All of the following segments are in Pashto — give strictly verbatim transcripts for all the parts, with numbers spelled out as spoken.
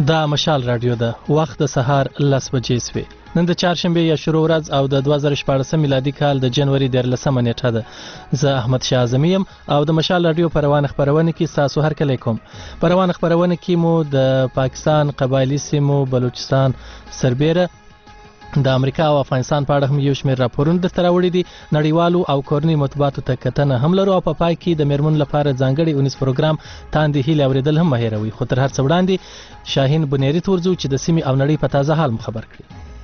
دا مشال رادیو ده. وخت د سهار لس بجې سوې. نن د چهارشنبې یا شروع ورځ او د دوه زره شپاړسم میلادي کال د جنوري دیارلسمه نیټه ده. زه احمد شاه اعظمي یم او د مشال رادیو په روانه خپرونه کې ستاسو هرکلی کوم. په روانه خپرونه کې مو د پاکستان قبایلي سیمو بلوچستان سربیره د امریکا او افغانستان په اړه هم یو شمېر راپورونه درته راوړي دي. نړیوالو او کورني مطبوعاتو ته کتنه هم لرو او په پای کې د میرمنو لپاره ځانګړي اونیز پروګرام تاندې هیلې اورېدل هم مه هېروئ. خو تر هر څه وړاندې شاهین بنیري ته ورځو چې د سیمې او نړۍ په تازه حال مو خبر کړي.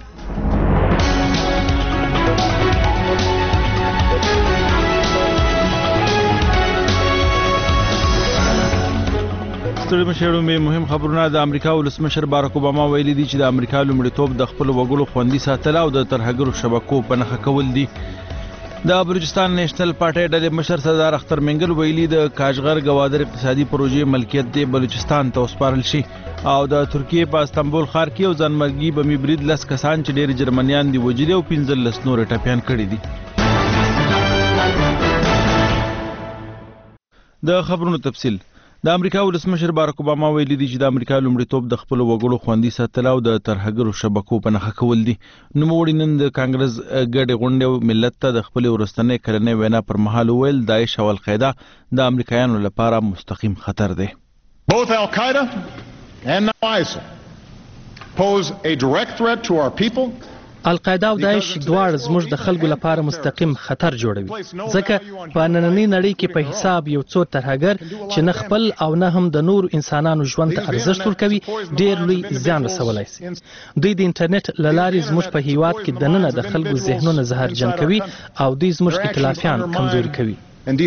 ستړي مشرو مې مهم خبرونه. د امریکا ولسمشر باراک اوباما ویلي دي چې د امریکا لومړیتوب د خپل وګړو خوندي ساتل او د ترهګرو شبکو په نښه کول دي. د بلوچستان نیشنل پارټۍ ډلې مشر سردار اختر منګل ویلي د کاشغر ګوادر اقتصادي پروژې ملکیت د بلوچستان ته وسپارل شي او د ترکیې په استنبول ښار کې یو ځانمرګي بمي برید لس کسان چې ډېر جرمنیان دي وژلي او پنځلس نور ټپیان کړي دي. د خبرونو تفصیل. د امریکا ولسمشر باراک اوباما ویلي دي چې د امریکا لومړیتوب د خپل وګړو خوندي ساتل او د ترهګرو شبکو په نښه کول دي. نوموړي نن د کانګرس ګډې غونډې ملت ته د خپلې وروستنۍ کلنۍ وینا پر مهال وویل داعش او القاعده د امریکایانو لپاره مستقیم خطر دی. Both Al-Qaeda and now ISIL pose a direct threat to our people. القاعده او داعش دواړه زموږ د خلکو لپاره مستقیم خطر جوړوي ځکه په نننۍ نړۍ کې په حساب یو څو ترهګر چې نه خپل او نه هم د نور انسانانو ژوند ته ارزښت ورکوي ډېر لوی زیان رسولی شي. دوی د انټرنیټ له لارې زموږ په هیواد کې دننه د خلکو ذهنونه زهرجن کوي او دوی زموږ ائتلافیان کمزوري کوي.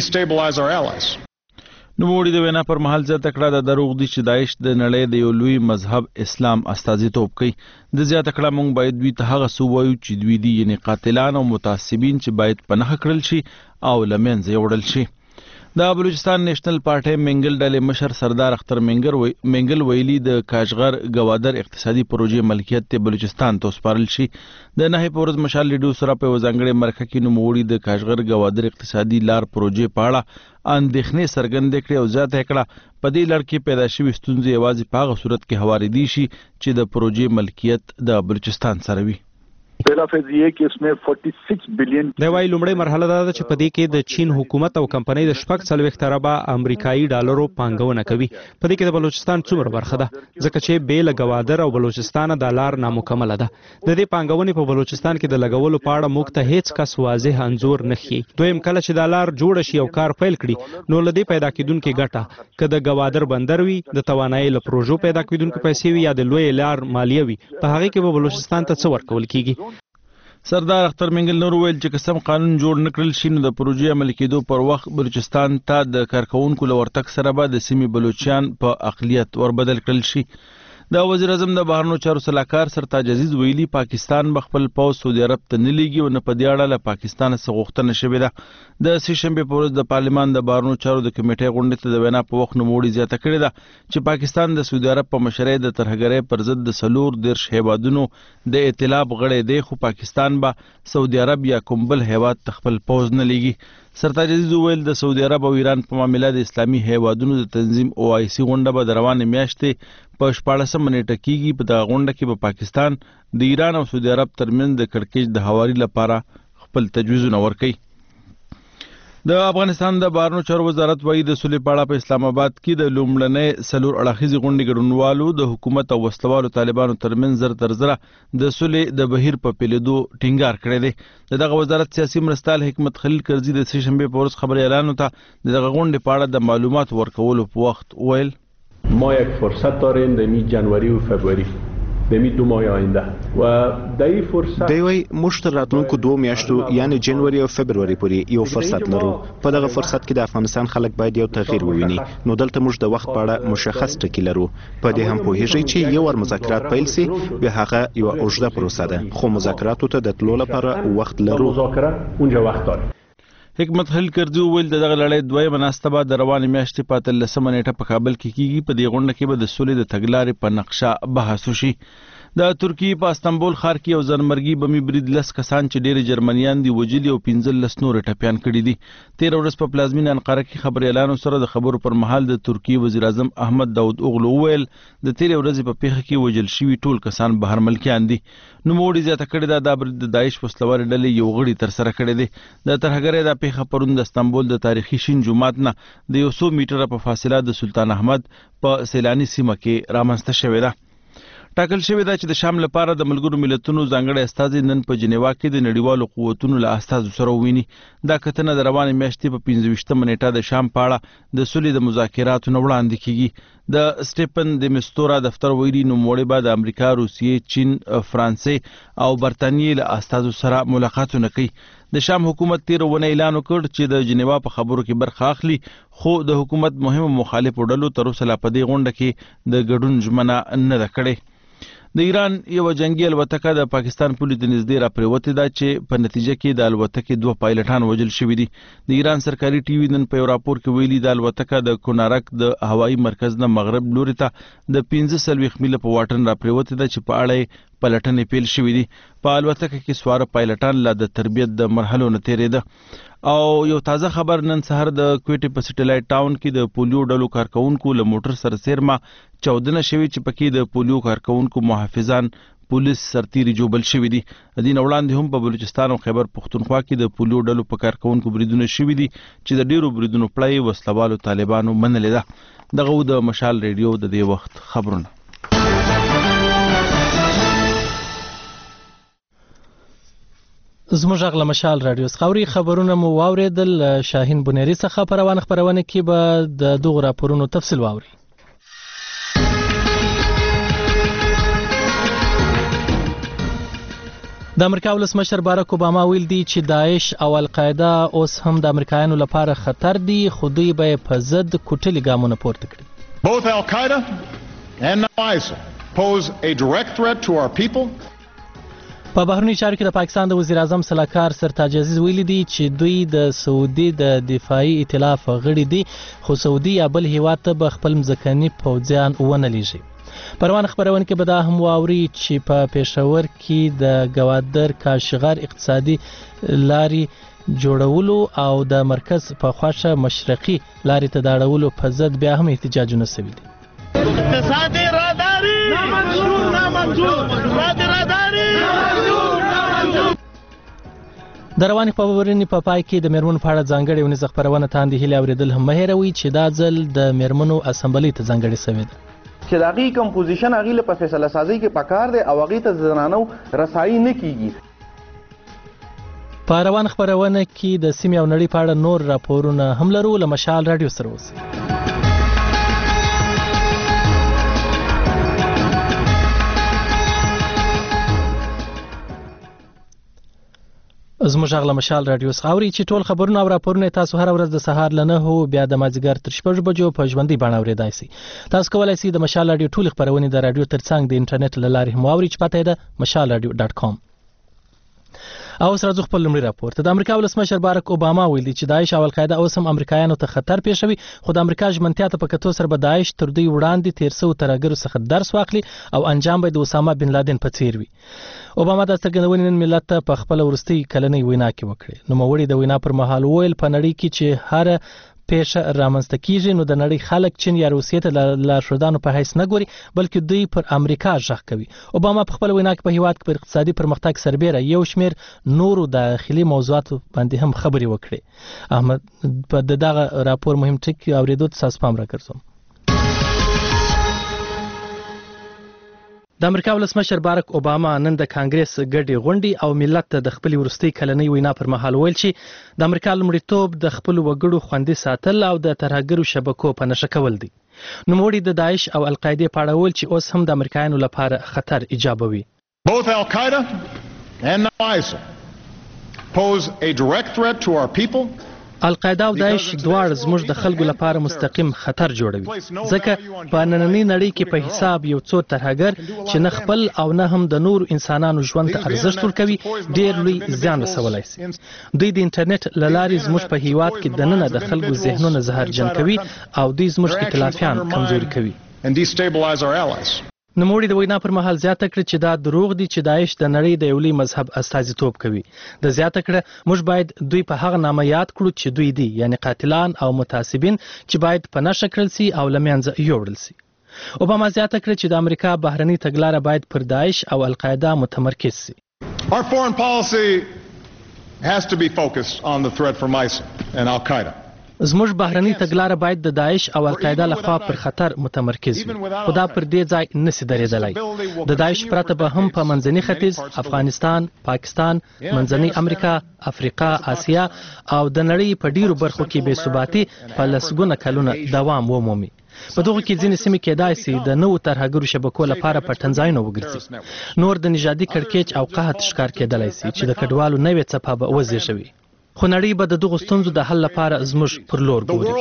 نوموړي د وینا پر مهال زیاته کړه د دروغ دي چې داعش د نړۍ د یو لوی مذهب اسلام استازیتوب کوي. د زیاته کړه موږ باید دوی ته هغه څه ووایو چې دوی دي یعنې قاتلان او متعصبین چې باید په نښه کړل شي او له منځه یوړل شي. د بلوچستان نیشنل پارټۍ منګل ډلې مشر سردار اختر منګل ویلي د کاشغر ګوادر اقتصادي پروژې ملکیت ته بلوچستان ته وسپارل شي. د نهې په ورځ مشال ریډیو سره په یوه ځانګړې مرکه کې نوموړي د کاشغر ګوادر اقتصادي لار پروژې په اړه اندېښنې څرګندې کړې او زیاته یې کړه په دې لړ کې پیدا شوي ستونزې یوازې په هغه صورت کې هوارېدی شي چې د پروژې ملکیت د بلوچستان سره وي. پہلا فیز یہ کہ اس میں چھیالیس بلین دا وايي لومړی مرحله دا ده چې په دې کې د چین حکومت او کمپنۍ د شپږ څلوېښت اربه امریکایي ډالرو پانګونه کوي. په دې کې د بلوچستان څومره برخه ده ځکه چې بې له ګوادر او بلوچستان د لار نامکمله ده. د دې پانګونې په بلوچستان کې د لګولو په اړه موږ ته هیڅ کس واضح انځور نه ښیي. دویم کله چې دا لار جوړه شي او کار پیل کړي نو له دې پیدا کېدونکې ګټه که د ګوادر بندر وي د توانایي له پروژو پیدا کېدونکې پیسې وي یا د لویې لار مالیه وي په هغې کې به بلوچستان ته څه ورکول کېږي. سردار اختر منګل نور ویل چې قسم قانون جوړ نکړل شي نو د پروژې عملي کېدو پر وخت بلوچستان ته د کارکوونکو له ورتګ سره به د سیمې بلوچیان په اقلیت وربدل کړل شي. د وزیر اعظم د بهرنیو چارو سلاکار سرتاج عزیز ویلي پاکستان به خپل پوځ سعودي عرب ته نه لیږي او نه په دې اړه له پاکستان څخه غوښتنه شوې ده. د سې شنبې په ورځ د پارلمان د بهرنیو چارو د کمیټې غونډې ته د وینا په وخت نوموړي زیاته کړې ده چې پاکستان د سعودي عرب په مشرۍ د ترهګرۍ پر ضد د څلور دېرش هیوادونو د ائتلاف غړی دی خو پاکستان به سعودي عرب یا کوم بل هیواد ته خپل پوځ نه لیږي. سرتاج عزیز وویل د سعودي عرب او ایران په معامله د اسلامي هیوادونو د تنظیم او آی سي غونډه به د روانې میاشتې په شپاړسمه نیټه کېږي. په دغه غونډه کې به پاکستان د ایران او سعودي عرب ترمنځ د کړکېچ د هواري لپاره خپل تجویزونه ورکوي. د افغانستان د بهرنیو چارو وزارت وايي د سولې په اړه په اسلام آباد کې د لومړنۍ څلور اړخیزې غونډې ګډونوالو د حکومت او وسلوالو طالبانو ترمنځ زر تر زره د سولې د بهیر په پیلېدو ټینګار کړی دی. د دغه وزارت سیاسي مرستیال حکمت خلیل کرزي د سې شنبې په ورځ خبریالانو ته د دغه غونډې په اړه د معلومات ورکولو په وخت ویل ما یک فرصت داریم در جنوری و فبروری دمی دو ماه آینده و دای فرصت دی وای مشتر راتلونکو دوه میاشتو یعنی جنوري او فبروري پورې یو فرصت لرو. په دغه فرصت کې د افغانستان خلک باید یو تغییر وویني نو دلته موږ د وخت په اړه مشخص ټکي لرو. په دې هم پوهیږئ چې یو ور مذاکرات پیل سي به هغه یو اوږده پروسه ده خو مذاکراتو ته د تلو لپاره وخت لرو. مذاکرات اونجا وخت داره. حکمت خلیل کرزي وویل د دغه لړۍ دویمه ناسته به د روانې میاشتې په اتلسمه نیټه په کابل کې کېږي. په دې غونډه کې به د سولې د تګلارې په نقشه بحث وشي. د ترکیې په استانبول ښار کې یو ځانمرګي بمي برید لس کسان چې ډېر جرمنیان دي وجلي او پنځلس نور ټپیان کړي دي. تېره ورځ په پلازمینه انقره کې خبریالانو سره د خبرو پر مهال د ترکیې وزیر اعظم احمد داود اوغلو وویل د تېرې ورځې په پیښه کې وژل شوي ټول کسان بهر ملکیان دي. نوموړي زیاته کړې ده دا برید د داعش وسلوالې ډلې یو غړي ترسره کړی دی. د ترهګرۍ دا پیښه پرون د استانبول د تاریخي شین جومات نه د یو څو میټره په فاصله د سلطان احمد په سیلاني سیمه کې رامنځته شوې ده. ټاکل شوې ده چې د شام لپاره د ملګرو ملتونو ځانګړی استازی نن په جنیوا کې د نړیوالو قوتونو له استازو سره وویني. دا کتنه د روانې میاشتې په پنځه ویشتمه نیټه د شام په اړه د سولې د مذاکراتو نه وړاندې کیږي. د سټیپن د مستورا دفتر ویلي نوموړی به د امریکا، روسیې، چین، فرانسې او برتانیې له استازو سره ملاقاتونه کوي. د شام حکومت تیر ونه اعلان وکړ چې د جنیوا په خبرو کې برخه اخلي، خو د حکومت مهمو مخالفو ډلو تر اوسه لا په دې غونډه کې د ګډون ژمنه نه ده کړې. د ایران یو جنگي الوتکه د پاکستان پولې ته نږدې راپرېوتې ده چې په نتیجه کې د الوتکې دوه پایلټان وژل شوي دي. د ایران سرکاري ټي وي نن په یو راپور کې ویلي د الوتکه د کونارک د هوایي مرکز نه مغرب لوري ته د پنځه څلوېښت میله په واټن راپرېوتې ده چې په اړه یې پلټنې پیل شوي دي. په الوتکه کې سواره پایلټان لا د تربیت د مرحلو نه تېرېده. او یو تازه خبر نن سهار د کویټې په سټیلایټ ټاون کې د پولیو ډلو کارکونکو له موټر سره سیرما چاودنه شوې چې پکې د پولیو کارکونکو محافظان پولیس سرتیري جوبل شوي دي. د دې نه وړاندې هم په بلوچستان او خیبر پښتونخوا کې د پولیو ډلو په کارکونکو بریدونه شوي دي چې د ډیرو بریدونو پړی وسلوالو طالبانو منلې ده. دغه د مشال ریډیو د دې وخت خبرونه. زموږ غږ له مشال راډیو خاوري خبرونه مو واوریدل. شاهین بنيري څخه په روانه خبرونه کې به د دغو راپورونو تفصیل واوري. د امریکا ولسمشر باراک اوباما ویل دی چې داعش او القاعده اوس هم د امریکایانو لپاره خطر دي، خو دوی به په ضد کوټلي ګامونه پورته کړي. Both Al-Qaeda and now ISIL pose a direct threat to our people. په بهرني چارو کې د پاکستان د وزیر اعظم سلاکار سرتاج عزیز ویلي دی چې دوی د سعودي د دفاعي ائتلاف غړي دي، خو سعودي یا بل هیواد ته به خپل مځکني پوځیان ونه لیږي. په روانه خبرونه کې به دا هم واوري چې په پېښور کې د ګوادر کاشغر اقتصادي لاري جوړولو او د مرکز په خواشه مشرقي لاري ته د اړولو په ضد بیا هم احتجاجونه شوي دي. اقتصادي راداري نامنظور نامنظور اقتصادي راداري د روانې خبرونې په پای کې د میرمنو په اړه ځانګړې ونیزه خبرونه تاندې هیلې اورېدل هم مه هېروئ چې دا ځل د میرمنو اسمبلۍ ته ځانګړې شوې ده چې د هغې کمپوزیشن هغې له په فیصله سازۍ کې پکار دی او هغې ته زنانو رسایي نه کیږي. په روان خبرونه کې د سیمې او نړۍ په اړه نور راپورونه هم لرو. له مشال راډیو سره اوسئ. زموږ غږ له مشال راډیو څخه اورئ چې ټول خبرونه او راپورونه تاسو هره ورځ د سهار له نهو بیا د مازدیګر تر شپږ بجو په ژوندۍ بڼه اورېدای شئ. تاسو کولی شئ د مشال راډیو ټولې خبرونې د راډیو تر څنګ د انټرنیټ له لارې هم واورئ چې پته یې ده مشال راډیو ډاټ کام. او اوس راځو خپل لومړي راپور ته. د امریکا ولسمشر باراک اوباما ویلي چې داعش او القاعده اوس هم امریکایانو ته خطر پیښوي، خو د امریکا ژمنتیا ته په کتو سره به داعش تر دوی وړاندې تیر سوو ترهګرو څخه درس واخلي او انجام به د اسامه بن لادن په څیر وي. اوباما د څرګندونې نن ملت ته په خپله وروستۍ کلنۍ وینا کې وکړې. نوموړي د وینا پر مهال وویل په نړۍ کې چې هر پیښه رامنځته کیږي نو د نړۍ خلک چین یا روسیې ته د لارښودانو په حیث نه ګوري، بلکې دوی پر امریکا غږ کوي. اوباما په خپل وینا کې په هیواد کې پر اقتصادي پرمختګ سربیره یو شمیر نورو داخلي موضوعاتو باندې هم خبرې وکړې. احمد په دغه راپور مهم ټکي اورېدو ته تاسو پام راګرځوم. د امریکا ولسمشر باراک اوباما نن د کانګریس ګډې غونډې او ملت ته د خپلې وروستۍ کلنۍ وینا پر مهال ویل چې د امریکا لومړیتوب د خپلو وګړو خوندي ساتل او د ترهګرو شبکو په نښه کول دي. نوموړي د داعش او القاعدې په اړه ویل چې اوس هم د امریکایانو لپاره خطر ایجابوي. Both Al-Qaeda and now ISIL pose a direct threat to our people. القاعده او داعش دواړه زموږ د خلکو لپاره مستقیم خطر جوړوي، ځکه په نننۍ نړۍ کې په حساب یو څو ترهګر چې نه خپل او نه هم د نورو انسانانو ژوند ته ارزښت ورکوي ډېر لوی زیان رسولی شي. دوی د انټرنیټ له لارې زموږ په هیواد کې دننه د خلکو ذهنونه زهرجن کوي او دوی زموږ ائتلافیان کمزوري کوي. نوموړي د وینا پر مهال زیاته کړه چې دا دروغ دي چې داعش د نړۍ د یو لوی مذهب استازیتوب کوي. د زیاته کړه موږ باید دوی په هغه نامه یاد کړو چې دوی دي، یعنی قاتلان او متعصبین چې باید په نښه کړل سي او له منځه یوړل سي. اوباما زیاته کړه چې د امریکا بهرنی تګلاره باید پر داعش او القاعده متمرکز سي. Our foreign policy has to be focused on the threat from ISIL and Al-Qaeda. زموږ بهرنی تګلاره باید د داعش او القاعده لخوا پر خطر متمرکز وي، خو دا پر دې ځای نشي درېدلی. د داعش پرته به هم په منځني ختیځ، افغانستان، پاکستان، منځنۍ امریکا، افریقا، آسیا او د نړۍ په ډیرو برخو کې بې ثباتي په لسګونه کلونه دوام ومومي. په دغه کې ځینې سیمې کېدای سي د نوو ترهګرو شبکو لپاره پټنځایونه وګرځي. نور د نژادي کړکېچ او قحط ښکار کېدلی سي چې د کډوالو نوې څپه به وزېږوي. خو نړۍ به د دغو ستونزو د حل لپاره زموږ پر لور ګوري.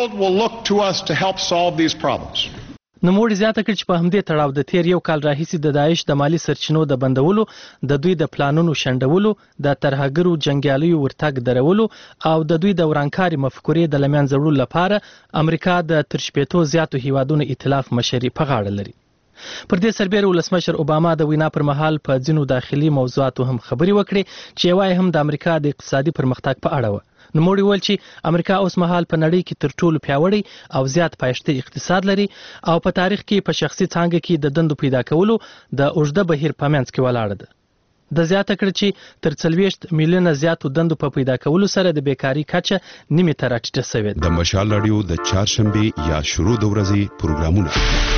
نوموړي زیاته کړه چې په همدې تړاو د تیر یو کال راهیسې د داعش د مالی سرچینو د بندولو، د دوی د پلانونو شنډولو، د ترهګرو جنګیالیو ورتګ درولو او د دوی د ورانکاري مفکورې د له منځه وړلو لپاره امریکا د تر شپېتو زیاتو هیوادونو ائتلاف مشري په غاړه لري. پر دې سربېره ولسمشر اوباما د وینا پر مهال په ځینو داخلي موضوعاتو هم خبرې وکړې چې یوه هم د امریکا د اقتصادي پرمختګ په اړه وه. نوموړي وویل چې امریکا اوس مهال په نړۍ کې تر ټولو پیاوړی او زیات پایښته اقتصاد لري او په تاریخ کې په شخصي څانګه کې د دندو پیدا کولو د اوږده بهیر په منځ کې ولاړه ده. د زیاته کړه چې تر څلوېښت میلیونه زیاتو دندو په پیدا کولو سره د بیکاري کچه نیمې ته راټیټه سوې ده. د مشال راډیو د چهارشنبې یا شروع د ورځې پروګرامونه.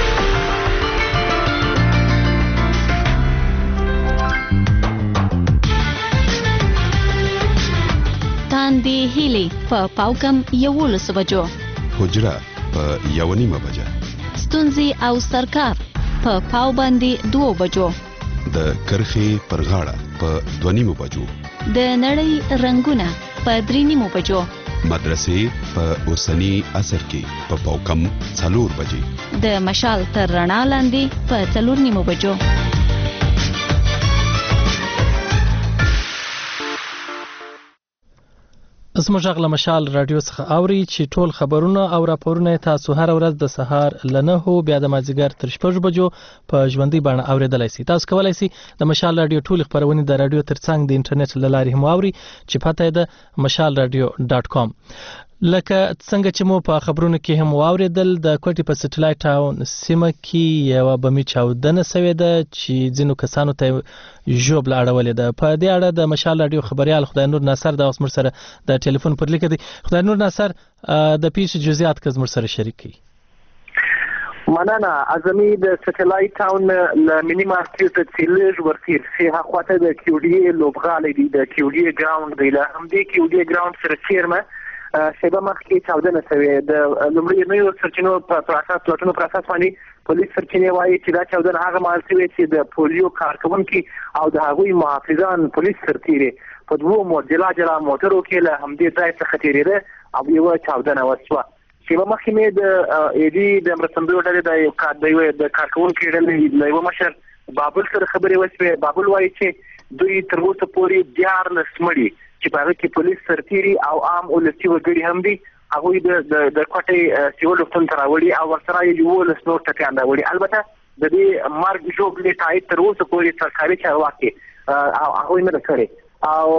تاندې هیلې په پاوکم یولس بجو، حجره په یو نیمه بجه، ستونزې او سرکار په پاو باندې دوه بجو، د کرخې پر غاړه په دوه نیمه بجو، د نړۍ رنگونه په درې نیمه بجو، مدرسې په اوسنی عصر کې په پاوکم څلور بجې، د مشال تر رڼا لاندې په څلور نیمه بجو. زموږ غږ له مشال راډیو څخه اوري چې ټول خبرونه او راپورونه تاسو هر ورځ د سهار له نهو بیا د مازدیګر تر شپږ بجو په ژوندۍ بڼه اوریدلی سي. تاسو کولی سي د مشال راډیو ټولې خپرونې د راډیو ترڅنګ د انټرنیټ له لارې هم واوري چې پته یې د مشال راډیو ډاټ کام. لکه څنګه چې مو په خبرونو کې هم واوریدل، د کوټې په سټلایټ ټاون سیمه کې یوه بمي چاودنه سوې ده چې ځینو کسانو ته ژوبله اړولې ده. په دې اړه د مشال راډیو خبریال خدای نور ناصر د اوس موږ سره د ټلیفون پر لیکه دی. خدای نور ناصر، د پیښې جزئیات که زموږ سره شریک کړي. مننه. اعظمي د سټلایټ ټاون له مینی مارکیټ څخه لږ ورتیر سی هخواته د کیوډي لوبغالی دی، د کیوډي ګراوند دی. له همدې کیوډي ګراوند سره چیرمه شیبه مخکې چاودنه سوې د لومړنیو سرچینو په اساس پلاټونو پر اساس باندې پولیس سرچینې وایي چې دا چاودنه هغه مهال سوې چې د پولیو کارکوونکي او د هغوی محافظان پولیس سرتیري په دوو جلا جلا موټرو کې له همدې ځای څخه تېرېده او یوه چاودنه وشوه. شیبه مخکې مې د ایډي د مرستندویو ډلې د یو د کارکوونکي ډلې له یوه مشر بابل سره خبرې وشوې. بابل وایي چې دوی تر اوسه پورې دیارلس مړي چې په هغه کې پولیس سرتیري او عام ولسي وګړي هم دي، هغوی د د کوټې سیول روغتون ته راوړي او ورسره یې یولس نور ټپیان راوړي. البته د دې مرګ ژوبلې تایید تر اوسه پورې سرکاري چارواکي هغوی نه ده کړې. او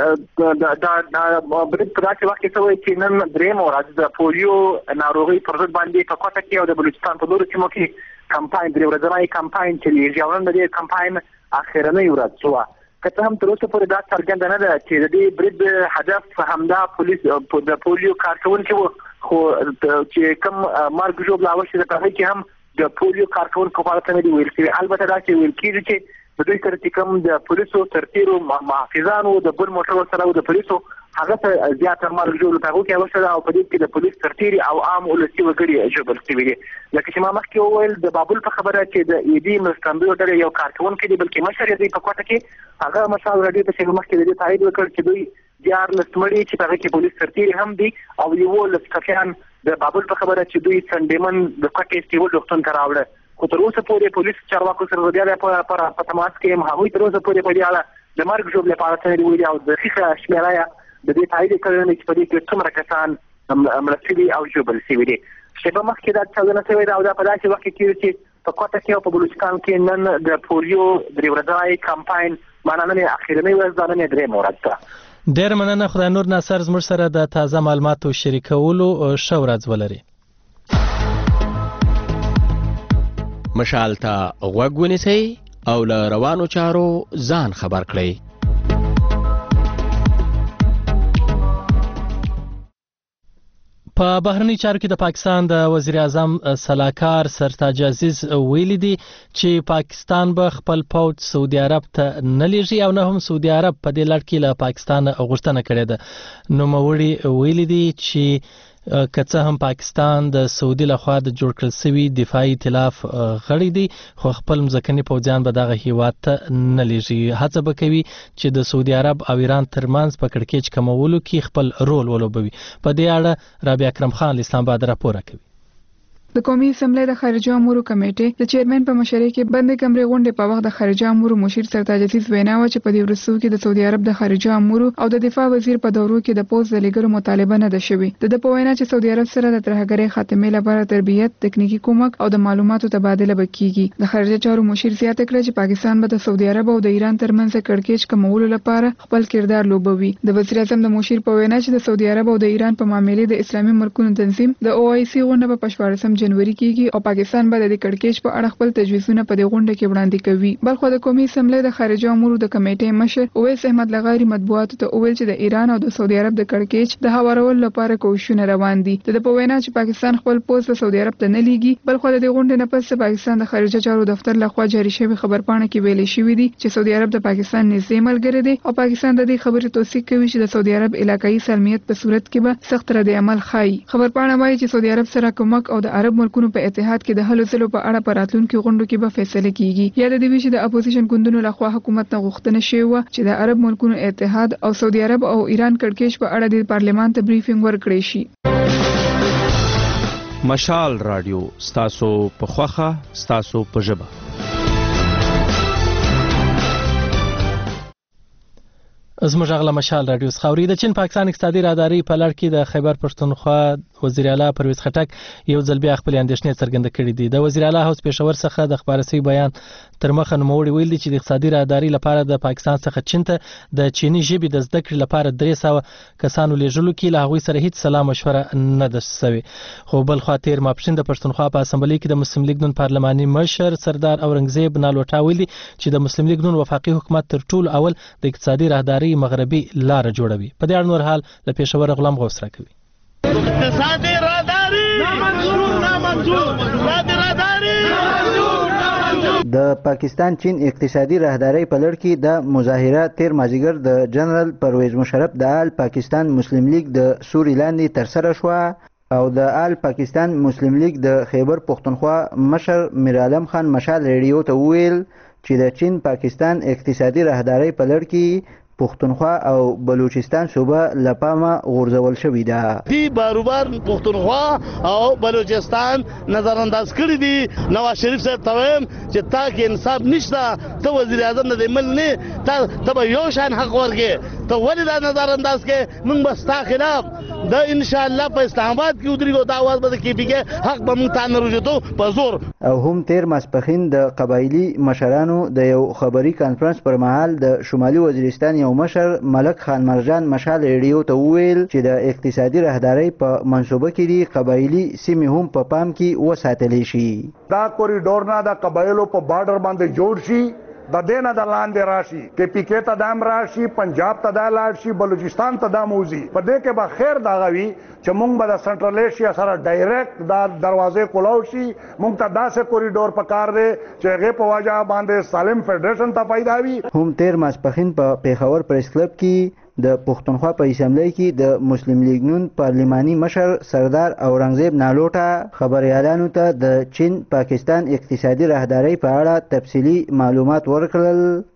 د برید په داسې وخت کې څه وایي چې نن درېیمه ورځ د پولیو ناروغۍ پر ضد باندې په کوټه کې او د بلوچستان په نورو سیمو کې کمپاین درې ورځنی کمپاین چلیږي او نن د دې کمپاین اخرنۍ ورځ شوه. که څه هم تر اوسه پورې دا څرګنده نه ده چې د دې برید هدف همدا پولیس د پولیو کارکوونکي وو، خو چې کوم مرګ ژوبله وشوې ده په هغې کې هم د پولیو کارکوونکو په اړه څه نه دي ویل شوي. البته داسې ویل کېږي چې د دوی سره چې کوم د پولیسو سرتیرو محافظانو د بل موټر سره د پولیسو هغه ته زیاته مرګ ژوبله په هغو کې وشوه ده او په دې کې د پولیس سرتیري او عام ولسي وګړي ژوبل شوي دي. لکه چې ما مخکې وویل د بابل په خبره چې د ایډي مرستندویو ډلې یو کارکوونکی دی بلکې مشر یې دی په کوټه کې، هغه مشال راډیو ته چې مخکې د دې تایید وکړ چې دوی دیارلس مړي چې په هغه کې پولیس سرتیري هم دي او یولس ټپیان د بابل په خبره چې دوی سنډیمن د کوټې سیول روغتون ته راوړه. خو تر اوسه پورې پولیس چارواکو سره بیا په تماس کې یم، هغوی تر اوسه پورې په دې اړه د مرګ ژوبلې په اړه څه نه دي ویلي او دقیقه شمېره یې د دې تایید کړی دی چې په دې کې څومره کسان مړه شوي او ژوبل شوي دي. شیبه مخکې دا چاودنه شوې ده او دا په داسې وخت کې کېږي چې په کوټه کې او په بلوچستان کې نن د پولیو درې ورځنی کمپاین معنا نن اخیرنۍ ورځ ده، نن درې مورد ده. ډېر مننه. خدای نور ناصر زموږ سره د تازه معلوماتو شریکولو ښه ورځ ولري. مشال ته غوږ ونیسئ او له روانو چارو ځان خبر کړئ. په بهرنی چارو کې د پاکستان د وزیر اعظم سلاکار سرتاج عزیز ویلي دي چې پاکستان به خپل پوځ سعودي عرب ته نه لیږي او نه هم سعودي عرب په دې لړ کې له پاکستان غوښتنه کړې ده. نوموړي ویلي دي چې که څه هم پاکستان د سعودي لخوا د جوړ کړل شوي دفاعي ائتلاف غړی دی، خو خپل مځکني پوځیان به دغه هیواد ته نه لیږي. هڅه به کوي چې د سعودي عرب او ایران ترمنځ په کړکېچ کمولو کې خپل رول ولوبوي. په دې اړه رابعه اکرم خان له اسلام آباد راپور کوي. د قومي اسمبلی د خارجه امورو کمیټې د چیرمن په مشرۍ کې بندې کمرې غونډې په وخت د خارجه امورو مشیر سرتاج عزیز وینا و چې په دې وروستیو کې د سعودي عرب د خارجه امورو او د دفاع وزیر په دورو کې د پوځ د لیږلو مطالبه نه ده شوې. د په وینا چې سعودي عرب سره د ترهګرۍ خاتمې لپاره تربیت، تکنیکی کومک او د معلوماتو تبادله به کیږي. د خارجه چارو مشیر زیاته کړه چې پاکستان به د سعودي عرب او د ایران ترمنځ کړکېچ کمولو لپاره خپل کردار لوبوي. د وزیر اعظم د مشیر په وینا چې د سعودي عرب او د ایران په معاملې د اسلامي ملکونو تنظیم د او آی سی غونډه په شپاړسم جنوري کې او پاکستان به د کړکېچ په اړه خپل تجویزونه په دې غونډه کې وړاندې کوي. بلخو د قومي اسمبلی د خارجه امورو د کمیټې مشر اویس احمد لغاری مطبوعاتو ته وویل چې د ایران او د سعودي عرب د کړکېچ د هوارولو لپاره کوښښونه روان دي. د په وینا چې پاکستان خپل پوځ د سعودي عرب ته نه لیږي، بلخو د دې غونډې نه پس پاکستان د خارجه چارو دفتر لخوا جاري شوی خبرپاڼه کې ویل شوی دی چې سعودي عرب د پاکستان نږدې ملګری دی او پاکستان د دې خبرې توثیق کوي چې د سعودي عرب علاقايي سالمیت په صورت کې به سخت رد عمل ښایي. خبرپاڼه وايي چې سعودي عرب سره کومک او د عرب ملکونو په اتحاد کې د هلو ځلو په اړه په راتلونکي غونډو کې به فیصله کیږي. یا د دې چې د اپوزیشن ګوندونو لخوا حکومت ته غوښتنه شوې وه چې د عرب ملکونو اتحاد او سعودي عرب او ایران کړکېچ په اړه د پارلمان ته بریفینګ ورکړی شي. مشال رادیو ستاسو په خوخه ستاسو په ژبه. زموږ غلا مشال رادیو خاوري د چین پاکستان اقتصادي راداري په لړ کې د خیبر پښتونخوا وزیر اعلی پرویز خټک یو ځل بیا خپل اندېښنې څرګنده کړې دي. د وزیر اعلی هوس پېښور څخه د خبرسي بیان تر مخه نوموړي ویل دي چې د اقتصادي راداري لپاره د پاکستان څخه چین ته د چینی ژبې د زده کړې لپاره درې سوه کسانو لیږلو کې له هغوی سره هیڅ سلا مشوره نه ده شوې. خو بل خوا تیر ماپښین د پښتونخوا په اسمبلی کې د مسلم لیگ نون پارلماني مشر سردار اورنګزیب نالوټا ویل دي چې د مسلم لیگ نون وفاقي حکومت تر ټولو اول د اقتصادي راداري مغربي لار جوړوي. په دې اړه نور حال له پېښور غلام غوث راکوي. اقتصادي راداري نامنظور نامنظور اقتصادي راداري د پاکستان چین اقتصادي راهداري په لړ کې د مظاهره تیر مازیګر د جنرال پرویز مشرف د آل پاکستان مسلم لیگ د سوري لاندې ترسره شوه او د آل پاکستان مسلم لیگ د خیبر پښتونخوا مشر میر عالم خان مشال ریډیو ته ویل چې د چین پاکستان اقتصادي راهداري په لړ کې پښتونخوا او بلوچستان صوبه لپامه غورځول شوې ده. دی باروبار پښتونخوا او بلوچستان نظر انداز کړی دي. نواز شریف صاحب ته وایم چې تا کې انصاف نشته، ته وزیر اعظم نه دی مل نه، ته ته یو شان حق ورکې، ته ولې دا نظر انداز کې؟ موږ به ستا خلاف د ان شاء الله په اسلام آباد کې ودرېږو، دا आवाज به د کې پیګه حق به موږ ته نه رجوتو په زور. او هم تیر ماسپخین د قبایلی مشرانو د یو خبري کانفرنس پر مهال د شمالي وزیرستان یو مشر ملک خان مرجان مشال ریډیو ته وویل چې د اقتصادي راهداري په منصوبه کې دي قبایلی سیمې هم په پام کې وساتل شي. دا کوریډور نه د قبایلو په بارډر باندې جوړ شي، د دینه د لاندې راشي، کې پی کې ته دام راشي، پنجاب ته دا لاړ شي، بلوچستان ته دا موزي. په دې کې به خیر دا غوي چې مونږ به د سنټرل ایشیا سره ډایرکټ دا دروازې کولاو شي. مونږ ته داسې کوریډور پکار دی چې هغه په واجه باندې سالم فدریشن ته پیدا وي. هم تیر ماسپخین په پیښور پریس کلب کې د پښتونخوا په اسمبلی کې د مسلم لیگ نون پارلماني مشر سردار اورنګزیب نالوټا خبريالانو ته د چین پاکستان اقتصادي راهداري په اړه تفصیلي معلومات ورکړل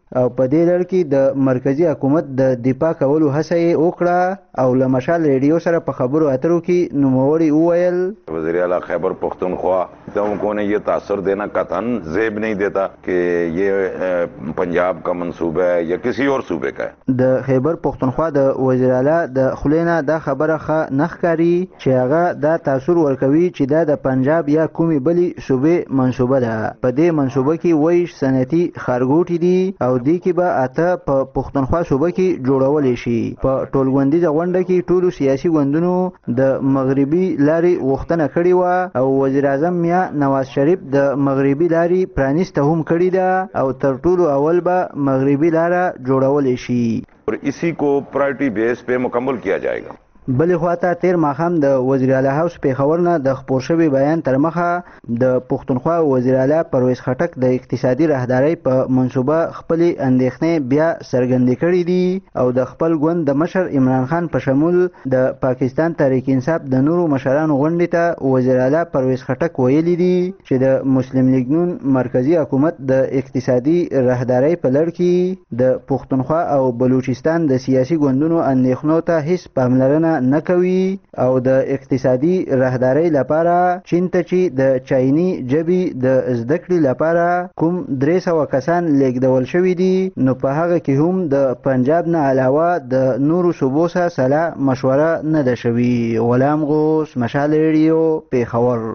او په دې لړ کې د مرکزی حکومت د دفاع کولو هڅه یې وکړه او له مشال ریډیو سره په خبرو اترو کې نوموړي وویل वज़ीर आला खैबर पख्तूनख्वा को ने ये तासर देना कतन जेब नहीं देता कि ये पंजाब का मंसूबा है या किसी और सूबे का है د خیبر پختونخوا د وزیر اعلی د خلینا د خبره ښه نخکاری چې هغه دا تاثیر ورکوي چې دا د پنجاب یا کومي بلی صوبې منصوبه ده په دې منصوبه کې وایي صنعتي خارګوټي دي او دې کې به اته په پختونخوا صوبه کې جوړول شي په ټولګوندیزه غونډه کې ټولو سیاسي ګوندونو د مغربي لارې غوښتنه کړې و او وزیر اعظم میا نواز شریف د مغربي لارې پرانیسته هم کړې ده او تر ټولو اول به مغربي لاره جوړول شي और इसी को प्रायोरिटी बेस पे मुकम्मल किया जाएगा بلې خواته تیر ماښام د وزیر اعلی هاوس پیښور نه د خپور شوي بیان تر مخه د پښتونخوا وزیر اعلی پرویز خټک د اقتصادي راهدارۍ په منصوبه خپلې اندېښنې بیا څرګندې کړې دي او د خپل ګوند د مشر عمران خان په شمول د پاکستان تحریک انصاف د نورو مشرانو غونډې ته وزیر اعلی پرویز خټک ویلي دي چې د مسلم لیگ نون مرکزی حکومت د اقتصادي راهدارۍ په لړ کې د پښتونخوا او بلوچستان د سیاسي ګوندونو اندېښنو ته هیڅ پاملرنه نه کوي او د اقتصادي راهدارۍ لپاره چین ته چې د چایني ژبې د زده کړې لپاره کوم درې سوه کسان لیږدول شوي دي نو په هغه کې هم د پنجاب نه علاوه د نورو صوبو سره سلا مشوره نه ده شوي. غلام غوث، مشال ریډیو، پیښور.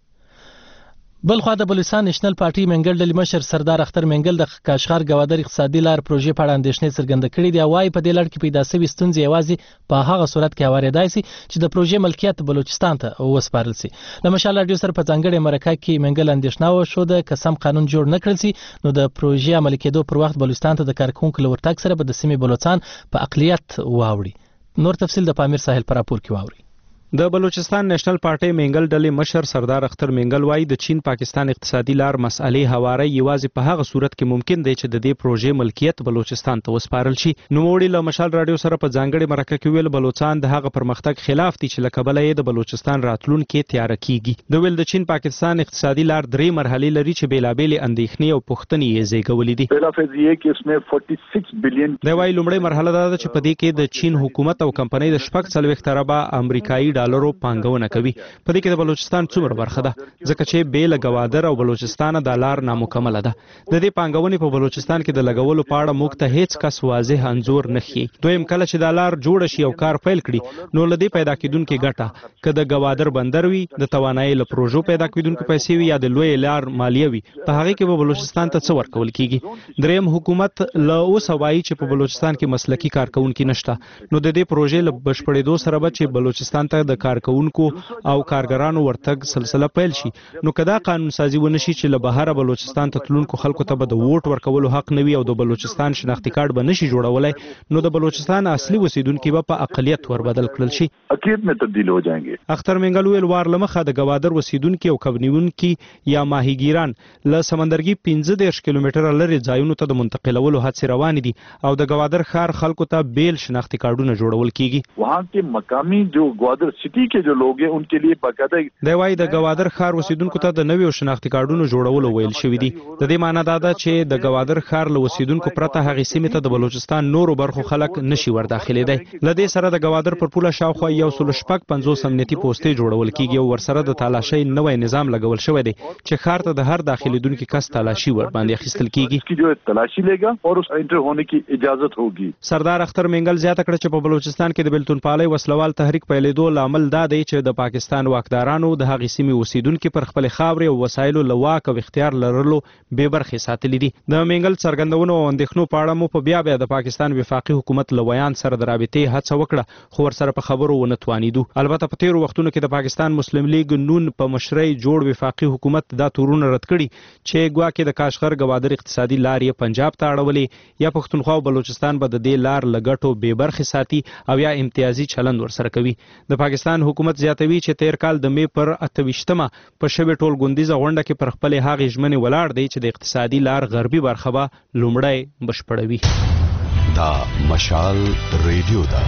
بل خو د بلوچستان نېشنل پارټي منګل ډلې مشر سردار اختر منګل د کاشغر ګوادر اقتصادي لار پروژې په اړه اندېښنې څرګنده کړې دي او وايي په دې لړ کې پیدا شوې ستونزې یوازې په هغه صورت کې هوارېدای شي چې د پروژې ملکیت بلوچستان ته وسپارل شي. له مشال راډیو سره په ځانګړې مرکه کې منګل اندېښنه وښوده که سم قانون جوړ نه کړل شي نو د پروژې عملي کېدو پر وخت بلوچستان ته د کارکوونکو له ورتګ سره به د سیمې بلوچستان په اقلیت واوړي. نور تفصیل د پامیر ساحل پر راپور کې واوري. د بلوچستان نېشنل پارټي منګل ډلې مشر سردار اختر منګل وایي د چین پاکستان اقتصادي لار مسئلې هواري یوازې په هغه صورت کې ممکن دی چې د دې پروژې ملکیت بلوچستان ته وسپارل شي. نوموړي له مشال راډیو سره په ځانګړې مرکه کې ویل بلوچستان د هغه پرمختګ خلاف دي چې له کبله یې د بلوچستان راتلونکي تیاره کیږي. د ویل د چین پاکستان اقتصادي لار درې مرحلې لري چې بیلابېلې اندېښنې او پوښتنې یې زیږولې دي. پهلا فیز یہ کہ اس میں छियालीस بلین دی وایي لومړی مرحله دا ده چې په دې کې د چین حکومت او کمپنۍ د شپږ څلوېښت اربه امریکایي ډالرو پانګونه کوي. په دې کې د بلوچستان څومره برخه ده ځکه چې بې له ګوادر او بلوچستان د لار نامکمله ده. د دې پانګونې په بلوچستان کې د لګولو په اړه موږ ته هیڅ کس واضح انځور نه ښیي. دویم کله چې د لار جوړه شي او کار پیل کړي نو له دې پیدا کېدونکې ګټه که د ګوادر بندر وي د توانایي له پروژو پیدا کېدونکې پیسې وي یا د لوی لار مالیه وي په هغې کې به بلوچستان ته څه ورکول کېږي. دریم حکومت له اوسه وایي چې په بلوچستان کې مسلکي کارکوونکي نشته نو د دې پروژې له بشپړېدو سره به چې بلوچستان ته د کارکوونکو او کارګرانو ورتګ سلسله پیل شي نو کدا قانون سازي ونشي چې له بهره بلوچستان ته تلونکو خلکو ته به د ووټ ورکولو حق نه وي او د بلوچستان شناختی کارت به نشي جوړولای نو د بلوچستان اصلي اوسیدونکي به په اقلیت وربدل کړل شي. اقلیت میں تبدیل ہو جائیں گے. اختر منګل ویل وار لمخه د ګوادر اوسیدونکي او کبنیونکي یا ماهیګیران له سمندرګي پنځه دېرش کیلومتره لري ځایونو ته د منتقلولو هڅې روانې دي او د ګوادر ښار خلکو ته بیل شناختی کارتونه جوړول کیږي. وہاں کے مقامی جو گوادر سٹی کے جو لوگ ہیں ان کے لیے باقاعدہ دی وایي د ګوادر ښار اوسیدونکو ته د نویو شناختی کارتونو جوړولو ویل شوي دي. د دې معنی دا ده چې د ګوادر ښار له اوسیدونکو پرته هغې سیمې ته د بلوچستان نورو برخو خلک نشي ورداخلېدی. له دې سره د ګوادر پر پوله شاوخوا یو سل شپږ پنځوس امنیتي پوستې جوړول کیږي او ورسره د تالاشۍ نوی نظام لګول شوی دی چې ښار ته د هر داخلېدونکي کس تالاشي ورباندې اخیستل کیږي. تلاشی لے گا اور اس انٹر ہونے کی اجازت ہوگی. سردار اختر منګل زیاته کړه چې په بلوچستان کې د بلتون پالۍ وسلوال تحریک پیلېدو لامل دا دی چې د پاکستان واکدارانو د هغې سیمې اوسیدونکي پر خپل خاورې او وسایلو له واک او اختیار لرلو بې برخې ساتلي دي. د منګل څرګندونو او اندېښنو په اړه مو په بیا بیا د پاکستان وفاقي حکومت له ویان سره د رابطې هڅه وکړه خو ورسره په خبرو ونه توانېدو. البته په تېرو وختونو کې د پاکستان مسلم لیگ نون په مشرۍ جوړ وفاقي حکومت دا تورونه رد کړي چې ګواکې د کاشغر ګوادر اقتصادي لارې پنجاب ته اړولې یا پښتونخوا او بلوچستان به د دې لار له ګټو بې برخې ساتي او یا امتیازي چلند ورسره کوي. د پاکستان حکومت زیاتوي چې تیر کال د مې پر اته ویشتمه په شوې ټولګوندیزه غونډه کې پر خپلې هغې ژمنې ولاړ دی چې د اقتصادي لار غربي برخه به لومړی بشپړوي. دا مشال ریډیو ده.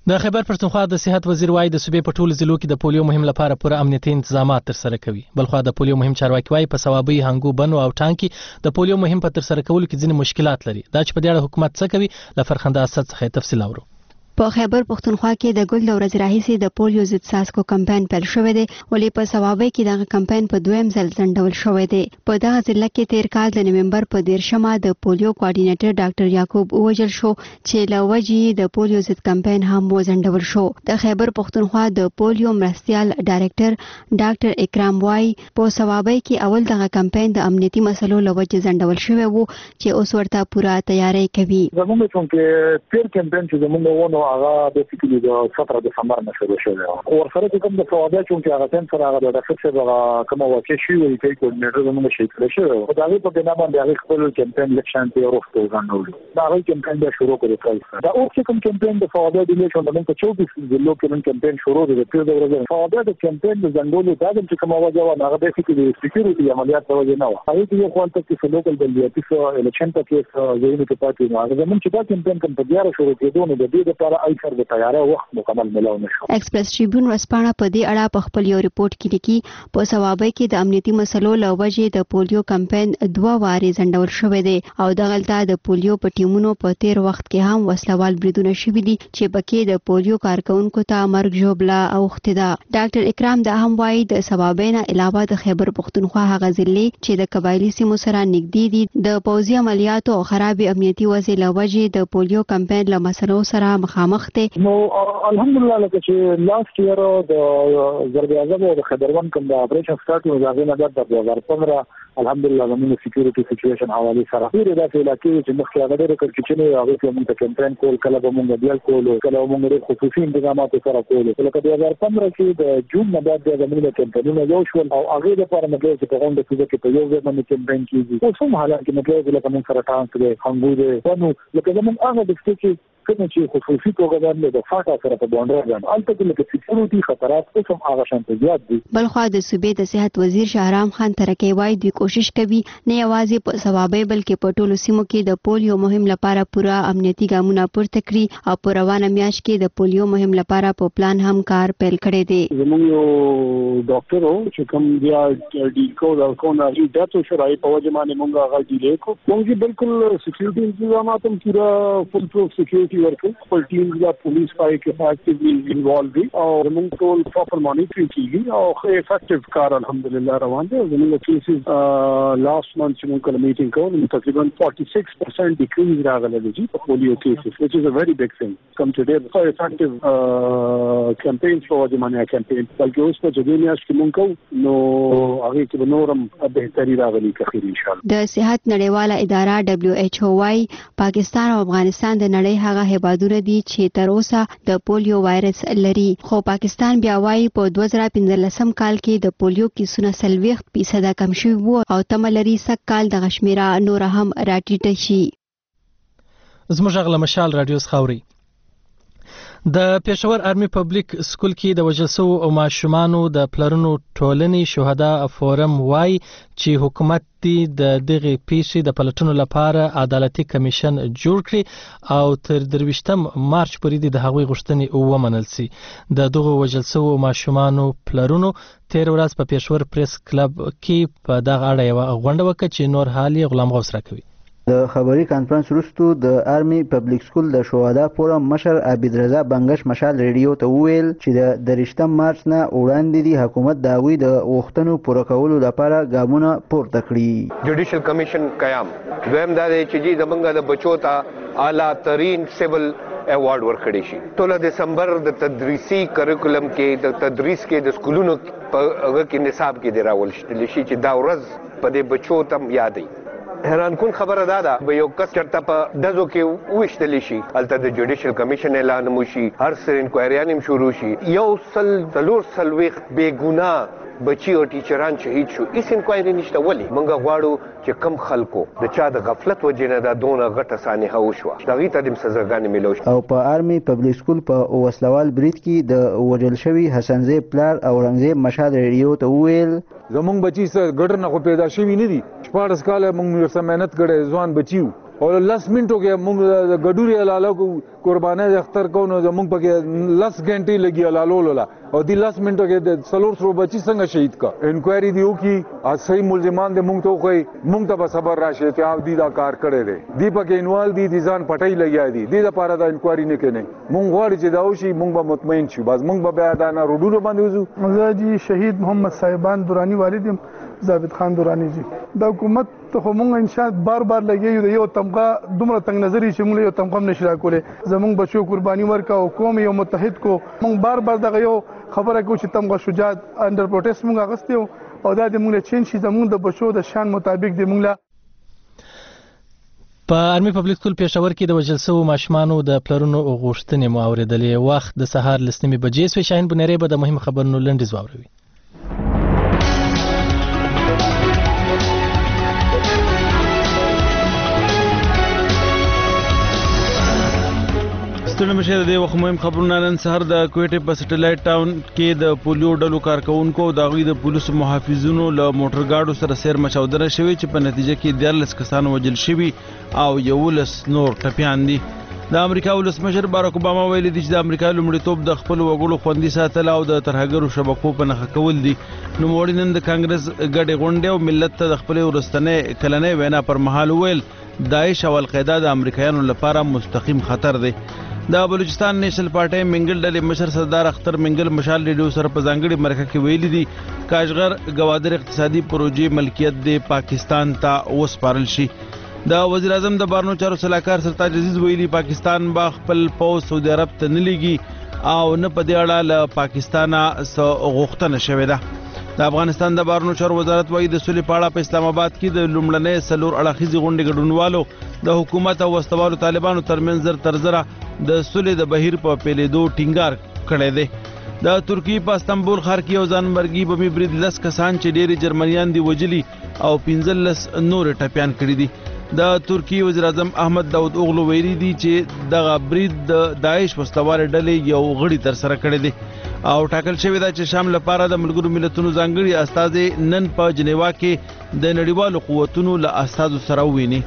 د خیبر پښتونخوا د صحت وزیر وایي د صوبې په ټولو ضلعو کې د پولیو مهم لپاره پوره امنیتي تنظیمات ترسره کوي. بلخوا د پولیو مهم چارواکي وایي په صوابۍ، هنګو، بنو او ټانګ د پولیو مهم په ترسره کولو کې ځینې مشکلات لري. دا چې په دې اړه حکومت څه کوي، له فرخنده اسد څخه تفصیل اورو. په خیبر پښتونخوا کې د ګل د ورځې راهیسې د پولیو ضد څاڅکو کمپاین پیل شوی دی، ولې په صوابۍ کې دغه کمپاین په دویم ځل ځنډول شوی دی. په دغه ضلع کې تیر کال د نومبر په دیرشمه د پولیو کوارډینیټر ډاکټر یعقوب ووژل شو چې له وجې د پولیو ضد کمپاین هم وځنډول شو. د خیبر پښتونخوا د پولیو مرستیال ډایرکټر ډاکټر اکرام وایي په صوابۍ کې اول دغه کمپاین د امنیتي مسلو له وجې ځنډول شوی وو چې اوس ورته پوره تیاری کوي. زموږ څنګه تیر کمپاین چې زموږ ونه هغه د فکرې د ستره دسمبر نه شروع شوی او ورسره چې کوم د فعالیت چې هغه تن سره هغه د ډاکټر صاحب هغه کوم واقع شي وي چې کوارډینیټر زموږ شي کړی شو او دا په بنا باندې هغه خپل کمپاین لکشن ته ورسته ځانول دا هغه کمپاین د شروع کړی دا او چې کوم کمپاین د فعالیت د لیکشن د موږ چوبیس ضلعو کې کمپاین شروع دی په دې ورځ فعالیت د کمپاین د ځنګولو د چې کوم واجب او هغه د فکرې د سکیورټي عملیات په وجه نه و هغه چې خپل ته چې لوکل بلدیاتي سو الیکشن ته کې ځینې کې پاتې نه هغه زموږ چې دا کمپاین کوم په دیاره شروع کېدو نو د دې لپاره ایثر د تیاری وخت مکمل ملو نشو. ایکسپریس ټریبیون ورسپانه په دې اړه په خپل یو ریپورت کې لیکي په صوابۍ کې د امنیتي مسلو له وجې د پولیو کمپاین دوه واري ځنډول شوی دی او دغلته د پولیو په ټیمونو په تیر وخت کې هم وسلوال بریدونه شوي دي چې پکې د پولیو کارکونکو ته مرګ ژوبله اوښتې ده. ډاکټر اکرام دا هم وایي د صوابۍ نه علاوه د خیبر پښتونخوا هغه ضلعې چې د قبایلي سیمو سره نږدې دي د پوځي عملیاتو او خرابې امنیتي وضع له وجې د پولیو کمپاین له مسلو سره مخامخ دي. نو الحمدلله لکه چې لاست ایئر د ضرب اعظم او د خبرون کوم د اپریشن سٹارټ او ځاګه نه د دوه هزار پندرہ الحمدلله زموږ سکیورټي سچويشن حواله سره ډیره د علاقې چې مخکې هغه ډېر کړ چې نه هغه چې موږ کمپاین کول کله به موږ بیا کول کله موږ د خصوصي انتظامات سره کول لکه دوه هزار پندرہ کې د جون نه بعد د زموږ کمپاینونه یو شول او هغه لپاره موږ چې په غونډه کې په یو ځای باندې کمپاین کیږي اوس هم حالانکه موږ لکه موږ سره ټانک دی هنګو دی نو لکه زموږ هغه د چې کوم چې خصوصي توګه باندې د فاټا سره په بونډر باندې البته کې لکه سکیورټي خطرات اوس هم هغه شان زیات دي. بلخوا د صوبې د صحت وزیر شهرام خان ترکی وایي دوی کوشش کوي نه یوازې په صوابۍ بلکې په ټولو سیمو کې د پولیو مهم لپاره پوره امنیتي ګامونه پورته کړي او په روانه میاشت کې د پولیو مهم لپاره په پلان هم کار پیل کړی دی. زموږ یو ډاکټر وو چې کوم بیا ډیل کو دا کو نه چې داتو شرای په وجه باندې مونږ هغه ډیل کو مونږ بالکل سکیورټي انتظامات هم پورا فل پروف سکیورټي ورکو خپل ټیم یا پولیس پای کې اکټیولی انوالو دي او موږ ټول پراپر مانیټرینګ کیږي او افیکټیو کار الحمدلله روان دي. زموږ کیسز لاست منث چې موږ کله میټینګ کوو تقریبا forty-six percent ډیکریز راغلی دی په پولیو کیسز which is a very big thing come today so effective campaign for the money campaign بلکې اوس په جدي میاشت کې موږ کوو نو هغه کې نورم بهتري راغلي کخیر ان شاء الله. د صحت نړیواله اداره دبليو ایچ او وايي پاکستان او افغانستان د نړۍ هغه هیوادونه دي چې تر اوسه د پولیو وایرس لري خو پاکستان بیا وايي په دوه زره پنځلسم کال کې د پولیو کیسونه سلويخت فیصد کم شوي وو او تمه لري سږ کال د غشمیره نور هم راټیټه شي. زموږ غل مشال رادیو خاوري د پېښور آرمي پبلک سکول کې د وژل شوو او ماشومانو د پلرونو ټولنې شهدا فورم وایي چې حکومت دی د دغه پیښې د پلټنو لپاره عدالتي کمیشن جوړ کړي او تر درویشتم مارچ پورې د هغوی غوښتنې ومنل شي. د دغه وژل شوو ماشومانو پلرونو تیر ورځ په پېښور پریس کلب کې په دغه اړه یو غونډه وکړه چې نور حال یې غلام غوث راکوي. د خبري کانفرنس وروسته د آرمي پبلک سکول د شهدا فورم مشر عبید رضا بنگش مشال ریډیو ته وویل چې د دریشتم مارچ نه وړاندې دی حکومت د هغوی د غوښتنو پوره کولو لپاره ګامونه پورته کړي. جوډیشل کمیشن قیام دویم دا دی چې جی زمونږ د بچو ته اعلی ترین سیول ایوارډ ورکړی شي. ټوله دسمبر د تدریسي کریکولم کې د تدریس کې د سکولونو په هغه کې نصاب کې دی راول شي چې دا ورځ په دې بچو ته یادې. حیران کن خبره دا ده به یو کس چرته په ډزو کې وویشتلی شي هلته د جوډیشل کمیشن اعلان وشي هر څه انکوایریان هم شروع شي یو سل څلور څلوېښت بېګناه بچي او ټیچران شهید شو هیڅ انکوایري نشته. ولې موږ غواړو چې کم خلکو د چا د غفلت وجې نه دا دونه غټه سانحه وشوه د هغې ته د سزاګانې میلاو شي. او په آرمي پبلک سکول په وسلوال برید کې د وژل شوي حسنزی پلار او رنګزی مشال ریډیو ته وویل زمونږ بچي څه ګډر نه خو پیدا شوي نه دي شپاړس کاله موږ ورسره مهنت کړی ځوان بچي وو او لس منټو کې موږ د ګډوري لاله کو قربانه اختر کو نو موږ پکې لس غنټې لګي لاله لاله او دی لس منټو کې د څلور سو بچي څنګه شهید کا انکوایري دیو کی اصلي ملزمان د موږ ته کوي موږ ته صبر راشي ته او دی دا کار کړي دي دی پکې انوال دي دي ځان پټای لګیا دي د لپاره دا انکوایري نه کوي موږ غواړو چې دا وشي موږ به مطمئن شو بس موږ به بیا دا نه روډونو باندې وځو مزاجي شهید محمد صاحبان دورانی والدیم ثابت خان دورانی جی دا حکومت ته موږ ان شاء الله بار بار لګیو یو تمغه دومره تنگ نظری چې موږ یو تمغه نشي راکولې زموږ بچو قرباني ورکا او قوم یو متحد کو موږ بار بار دغه یو خبره کو چې تمغه شجاعت انډر پروټیسټ موږ اغستیو او دا د موږ چین شي زموږ د بچو د شان مطابق د موږ په آرمي پبلک سکول پېښور کې د وژل شوو ماشومانو د پلرونو غوښتنې مو اورېدلې وخت د سهار لس نیمې بجې سوې شاهین بنيري به د مهم خبرونو لنډیز واوروي ستړي مشه د وخت مهم خبرونه نن سهار د کوټې په سټلایټ ټاون کې د پولیو ډلو کارکونکو د غوی د پولیسو محافظونو له موټر گاډو سره سیر مچاودنه شوې چې په نتیجه کې دیارلس کسان وژل شوي او یولس نور ټپیان دي د امریکا ولسمشر باراک اوباما ویلي دی چې د امریکا لومړیتوب د خپل وګړو خوندي ساتل او د ترهګرو شبکو په نښه کول دي نو موړي نن د کانګرس ګډې غونډې او ملت ته د خپل ورستنې کلنې وینا پر مهال ویل داعش او القاعده د امریکایانو لپاره مستقیم خطر دی د بلوچستان نیشنل پارټي منګل ډلې مشر سردار اختر منګل مشال ریډیو سره په ځانګړي مرکه کې ویلي دي کاشغر گوادر اقتصادي پروژې ملکیت د پاکستان ته وسپارل شي د وزیر اعظم د بارنو چارو صلاحکار سرتاج عزیز ویلي پاکستان با خپل پوز سعودي عرب ته نه لګي او نه په دې اړه له پاکستانه څه غوښتنه شوې ده د افغانستان د بارنو چارو وزارت وايي د سولې په اړه په اسلام آباد کې د لومړنۍ څلور اړخیزې غونډې ګډونوالو د حکومت او وسوالو طالبانو ترمنځ زر تر زره د سولې د بهیر په پیلېدو ټینګار کړی دی د ترکی په استنبول ښار کې یو ځانمرګي بمي برید لس کسان چې ډېری جرمنیان دي وجلي او پنځلس نور ټپیان کړي دي د ترکی وزیر اعظم احمد داود اوغلو ویلي دي چې دغه برید د داعش وسلوال ډلې یو غړي تر سره کړی دی او ټاکل شوی دا چې شام لپاره د ملګرو ملتونو ځانګړي استازي نن په جنیوا کې د نړیوالو قوتونو له استازو سره وویني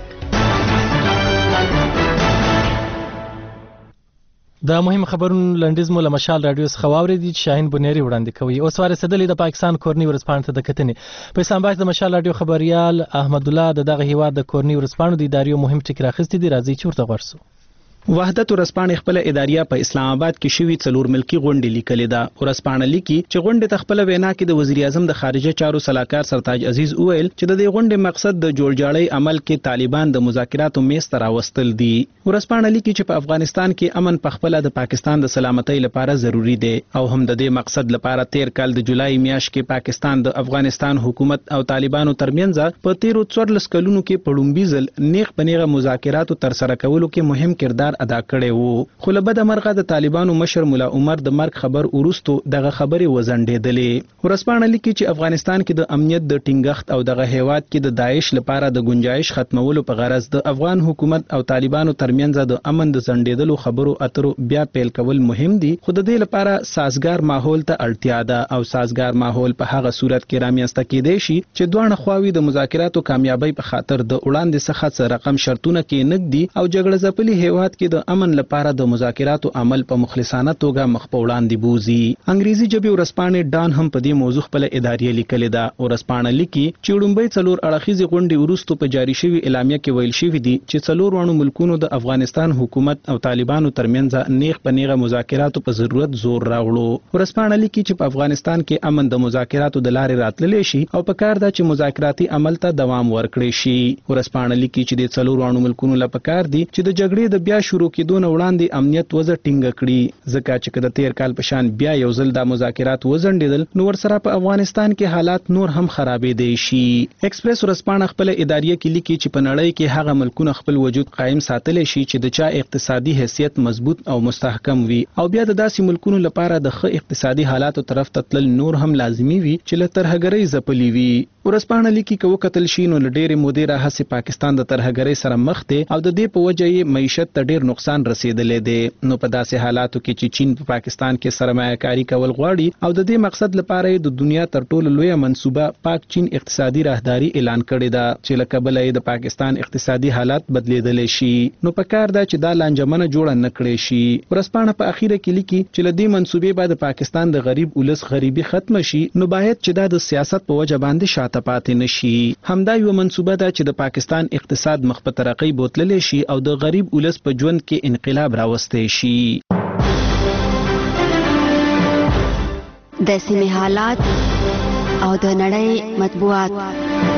د مهم خبرونو لنډیز مو له مشال رادیو څخه واورېدي چې شاهین بنيري وړاندې کوي اوس ورسېدلې د پاکستان کورني ورځپاڼې ته د کتنې په اسلام آباد د مشال رادیو خبريال احمد الله د دغه هیواد د کورني ورځپاڼو د ادارې مهم ټکی راخستې دي راځي چې ورته ورسو وحدت ورځپاڼې خپل اداریه په اسلام آباد کې شوی څلور ملکی غونډې لیکلې ده ورځپاڼه لیکي چې غونډې ته خپل وینا کې د وزیر اعظم د خارجه چارو صلاحکار سرتاج عزیز وویل چې د دې غونډې مقصد د جوړجاړی عمل کې طالبان د مذاکراتو میز ته راوستل دي ورځپاڼه لیکي چې په افغانستان کې امن په خپل د پاکستان د سلامتۍ لپاره ضروری دی او هم د دې مقصد لپاره تیر کال د جولای میاشت کې پاکستان د افغانستان حکومت او طالبانو ترمنځ په تیرو څوارلس کلونو کې په لومړي ځل نیغ په نیغه مذاکراتو تر سره کولو کې مهم کردار ادا کړی وو خو له بده مرغه د طالبانو مشر مولا عمر د مرګ خبر وروسته دغه خبرې وزنډېدلې ورځپاڼه لیکي چې افغانستان کې د امنیت د ټینګښت او دغه هیواد کې د داعش لپاره د گنجائش ختمولو په غرض د افغان حکومت او طالبانو ترمنځ د امن د زنډېدلو خبرو اترو بیا پیل کول مهم دي خو د دې لپاره سازګار ماحول ته اړتیا ده او سازګار ماحول په هغه صورت کې رامنځته کېدای شي چې دوه خواوې د مذاکراتو کامیابی په خاطر د وړاندې څخه څه رقم شرطونه کې نګدي او جګړه ځپلي هیواد کې د امن لپاره د مذاکراتو عمل په مخلصانه توګه مخ په وړاندې بوزي انګریزي ژبې ورځپاڼې ډان هم په دې موضوع خپل اداریه لیکلې ده ورځپاڼه لیکي چې وړومبۍ څلور اړخیزې غونډې وروسته په جاری شوی اعلامیه کې ویل شوی دي چې څلور وړو ملکونو د افغانستان حکومت او طالبانو ترمنځ نیغ په نیغه مذاکراتو په ضرورت زور راوړو ورځپاڼه لیکي چې په افغانستان کې امن د مذاکراتو د لارې راتللی شي او په کار ده چې مذاکراتي عمل ته دوام ورکړي شي ورځپاڼه لیکي چې د څلور وړو ملکونو لپاره کار دي چې د جګړې د بیا شروع کېدو نه وړاندې امنیت وزه ټینګه کړي ځکه چې د تیر کال په شان بیا یو ځل د مذاکرات وزنډیدل نو ورسره په افغانستان کې حالات نور هم خرابېدای شي ایکسپریس ورځپاڼه خپل اداریه کې لیکي چې په نړۍ کې هغه ملکونه خپل وجود قائم ساتلی شي چې د چا اقتصادي حیثیت مضبوط او مستحکم وي او بیا د داسې ملکونو لپاره د ښه اقتصادي حالاتو طرف ته تلل نور هم لازمي وي چې له ترهګرۍ ځپلي وي ورسپانه لیکي کو قتل شینو لډېر مودې را هسي پاکستان د ترهګرۍ سره مخ دی او د دې په وجه یې معیشت ته ډېر نقصان رسیدلې دی. نو په داسې حالاتو کې چې چین په پاکستان کې سرمایه‌کاري کول غواړي او د دې مقصد لپاره د دنیا تر ټولو لویه منصوبه پاک چین اقتصادي راهداري اعلان کړې ده چې له کبله یې د پاکستان اقتصادي حالات بدلیدلی شي. نو په کار ده چې دا لانجمنه جوړه نه کړې شي. ورسپانه په اخیره کې لیکي چې له دې منصوبې بعد پاکستان د غریب ولس غریبي ختم شي نو باید چې دا د سیاست په وجه باندې شاته پاتې نشي. همدا یو منصوبه ده چې د پاکستان اقتصاد مخ په ترقۍ بوتللی شي او د غریب ولس په ژوند کې انقلاب راوستی شي. د سیمې حالات او د نړۍ مطبوعات.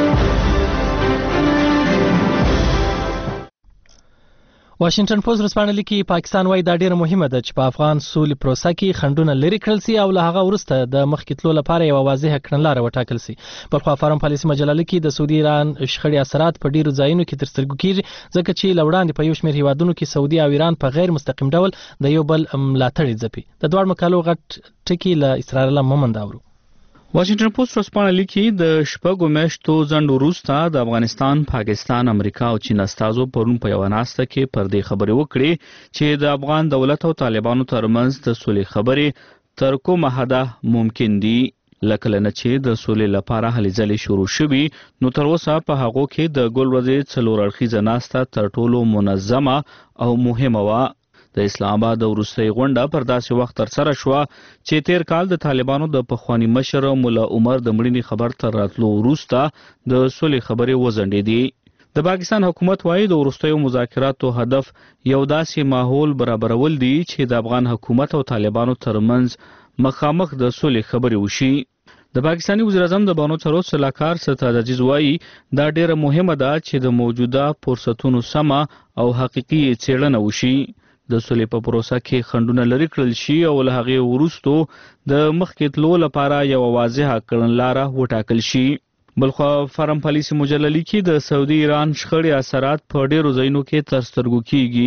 واشنگټن پوسټ ورځپاڼه لیکي پاکستان وايي دا ډیره مهمه ده چې په افغان سولې پروسه کې خنډونه لرې کړل سي او له هغه وروسته د مخکې تلو لپاره یو واضحه کړنلاره وټاکل سي. بلخوا فارم پالیسي مجله لیکي د سعودي ایران شخړې اثرات په ډیرو ځایونو کې تر سترګو کیږي ځکه چې له وړاندې په یو شمېر هیوادونو کې سعودي او ایران په غیر مستقیم ډول د یو بل ملاتړ ځپي. د دواړو مقالو غټ ټکي له اسرار الله مومند اورو. واشنگټن پوسټ ورځپاڼه لیکي د شپږو میاشتو ځنډ وروسته د افغانستان، پاکستان، امریکا او چین استازو پرون په یوه ناسته کې پر دې خبرې وکړې چې د افغان دولت او طالبانو ترمنځ د سولې خبرې تر کومه حده ممکن دي. لکه نه چې د سولې لپاره هلې ځلې شروع شوي نو تر اوسه په هغو کې د ګل ورځې څلور اړخیزه ناسته تر ټولو منظمه او مهمه وه. د اسلام آباد د وروستۍ غونډه پر داسې وخت ترسره شوه چې تیر کال د طالبانو د پخواني مشر مولا عمر د مړینې خبر تر راتلو وروسته د سولې خبرې وځنډېدې. د پاکستان حکومت وايي د وروستیو مذاکراتو هدف یو داسې ماحول برابرول دي چې د افغان حکومت او طالبانو ترمنځ مخامخ د سولې خبرې وشي. د پاکستاني وزیر اعظم د بانو ثروت سلاکار ستاد عزیز وايي دا ډیره مهمه ده چې د موجوده فرصتونو سمه او حقیقي څېړنه وشي. د سولې په پروسه کې خنډونه لرې کړل شي او له هغې وروستو د مخکې تلو لپاره یوه واضحه کړنلاره وټاکل شي. بلخوا فارم پالیسي مجله لیکي د سعودي ایران شخړې اثرات په ډیرو ځایونو کې تر سترګو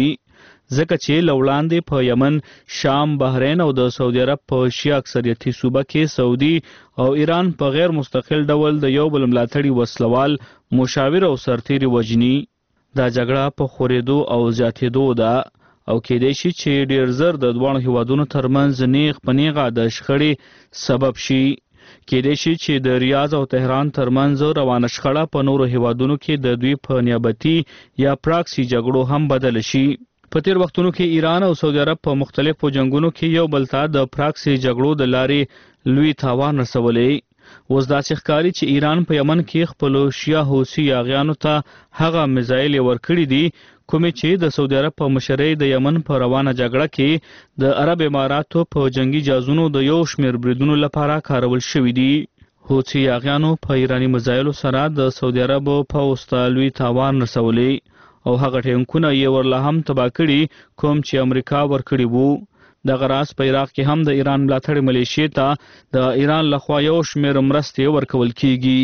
کیږي ځکه چې له وړاندې په یمن، شام، بحرین او د سعودي عرب په شیعه اکثریتي صوبه کې سعودي او ایران په غیر مستقل ډول د یو بل ملاتړي وسلوال، مشاور او سرتیري وژني. دا جګړه په خورېدو او زیاتېدو ده او کېدای شي چې ډیر زر د دواړو هیوادونو ترمنځ نیغ په نیغه د شخړې سبب شي. کېدای شي چې د ریاض او تهران ترمنځ روانه شخړه په نورو هیوادونو کې د دوی په نیابتي یا پراکسي جګړو هم بدل شي. په تیر وختونو کې ایران او سعودي عرب په مختلفو جنگونو کې یو بل ته د پراکسي جګړو د لارې لوی تاوان رسولی. اوس داسې ښکاري چې ایران په یمن کې خپلو شیعه حوثي یاغیانو ته هغه میزایل ورکړي دي کومې چې د سعودي عرب په مشرۍ د یمن په روانه جګړه کې د عرب اماراتو په جنگي جازونو د یو شمېر بریدونو لپاره کارول شوي دي. حوثي یاغیانو په ایراني میزایلو سره د سعودي عرب پوځ ته لوی تاوان رسولی او هغه ټینکونه یې ورله هم تباه کړي کوم چې امریکا ورکړي وو. دغه راز په عراق کې هم د ایران ملاتړ ملیشې ته د ایران لخوا یو شمېر مرستې ورکول کیږي.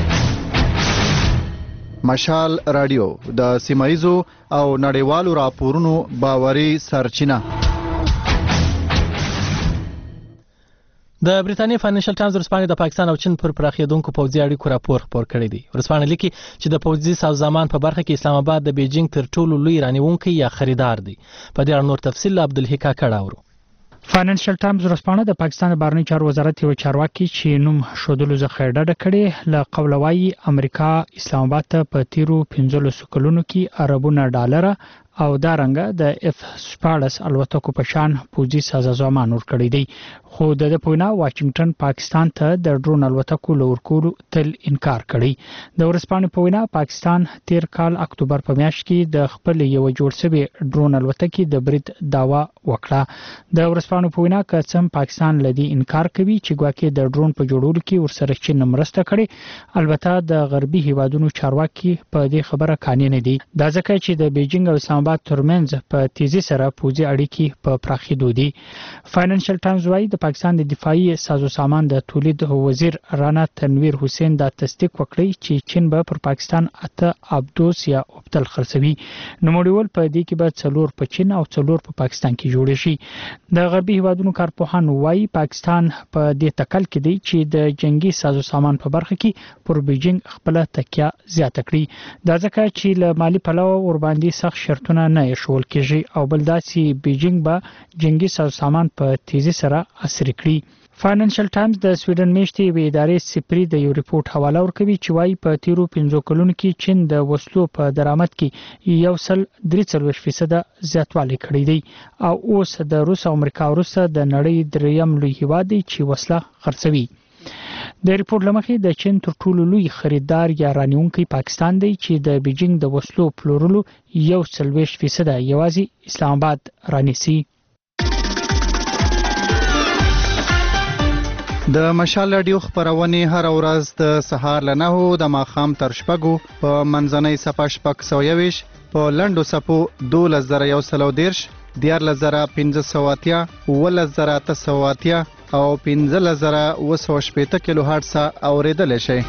مشال رادیو د سیمایزو او نړیوالو راپورونو باوري سرچینه. د بریټانیا فاینانشل ټایمز ورځپاڼې د پاکستان او چین پر پراخېدونکو پوځي اړیکو راپور خپور کړی دی. ورځپاڼه لیکي چې د پوځي سازمان په برخه کې اسلام آباد د بیجینګ تر ټولو لوی رانیونکی یا خریدار دی. په دې اړه نور تفصیل له عبدالحی کاکړ اورو. فاینانشل ټایمز ورځپاڼه د پاکستان د بهرنیو چارو وزارت یو چارواکي چې نوم ښودلو څخه ډډه کړې له قوله وایي امریکا اسلام آباد ته په تیرو پنځلسو کلونو کې اربونه ډالره او دارنګه د اف شپاړس الوتکو په شان پوځي سازمان ورکړی دی. خو د دې په وینا واشنگټن پاکستان ته د ډرون الوتکو لورکولو تل انکار کړی. د ورځپاڼې په وینا پاکستان تیر کال اکتوبر په میاشت کې د خپل یو جوړ شوی ډرون الوتکې د برید داوا وکړه. د ورځپاڼې په وینا که څم پاکستان لدی انکار کوي چې ګواکې د ډرون په جوړولو کې ورسره چین مرسته کړې، البته د غربي هیوادونو چارواکي په دې خبره قانع نه دي. دا ځکه چې د بیجینګ او اسلام اسلام آباد ترمنځ په تیزی سره پوځي اړیکې په پراخېدو دي. فاینانشل ټایمز وايي د پاکستان د دفاعي سازو سامان د تولید وزیر رانا تنویر حسین دا تصدیق وکړی چې چین به پر پاکستان اته ابدوس یا اوبتل خرڅوي. نوموړي په دې کې به څلور په چین او څلور په پاکستان کې جوړ شي. د غربي هیوادونو کارپوهان وايي پاکستان په دې تکل کې دی چې د جنگي سازو سامان په برخه کې پر بیجینګ خپل تکیه زیاته کړي. دا ځکه چې له مالی پلوه ور باندې سخت شرطونه نه ایښول کېږي او بل دا چې بیجینګ به جنگي سازو سامان په تیزی سره عصري کړي. فاینانشل ټایمز د سویډن میشتي وی ادارې سپری د یو ریپورت حواله ورکوي چې وايي په تیرو پنځو کلونو کې چین د وسلو په درآمد کې یو سل درې څلوېښت فیصد زیاتوالی کړی دی او اوس د روس او امریکا وروسته د نړۍ دریم لوی هیواد دی چې وسله خرڅوي. د ریپورت لمخې د چین تر ټولو لوی خریدار یا رانیونکی پاکستان دی چې د بیجینګ د وسلو پلورلو یو څلوېښت فیصد یوازې اسلام آباد رانیسي. د مشال رادیو خبرونه هر ورځ د سهار له نهو د ماښام تر شپږو په منځنۍ صفه شپږ سوه یوویشت په لنډو صفو دولس زره یو سل او دېرش دیارلس زره پنځه سوه اتیا اوولس زره اته سوه اتیا او پنځلس زره اوه سوه شپېته کیلو هرټز اورېدلی شئ.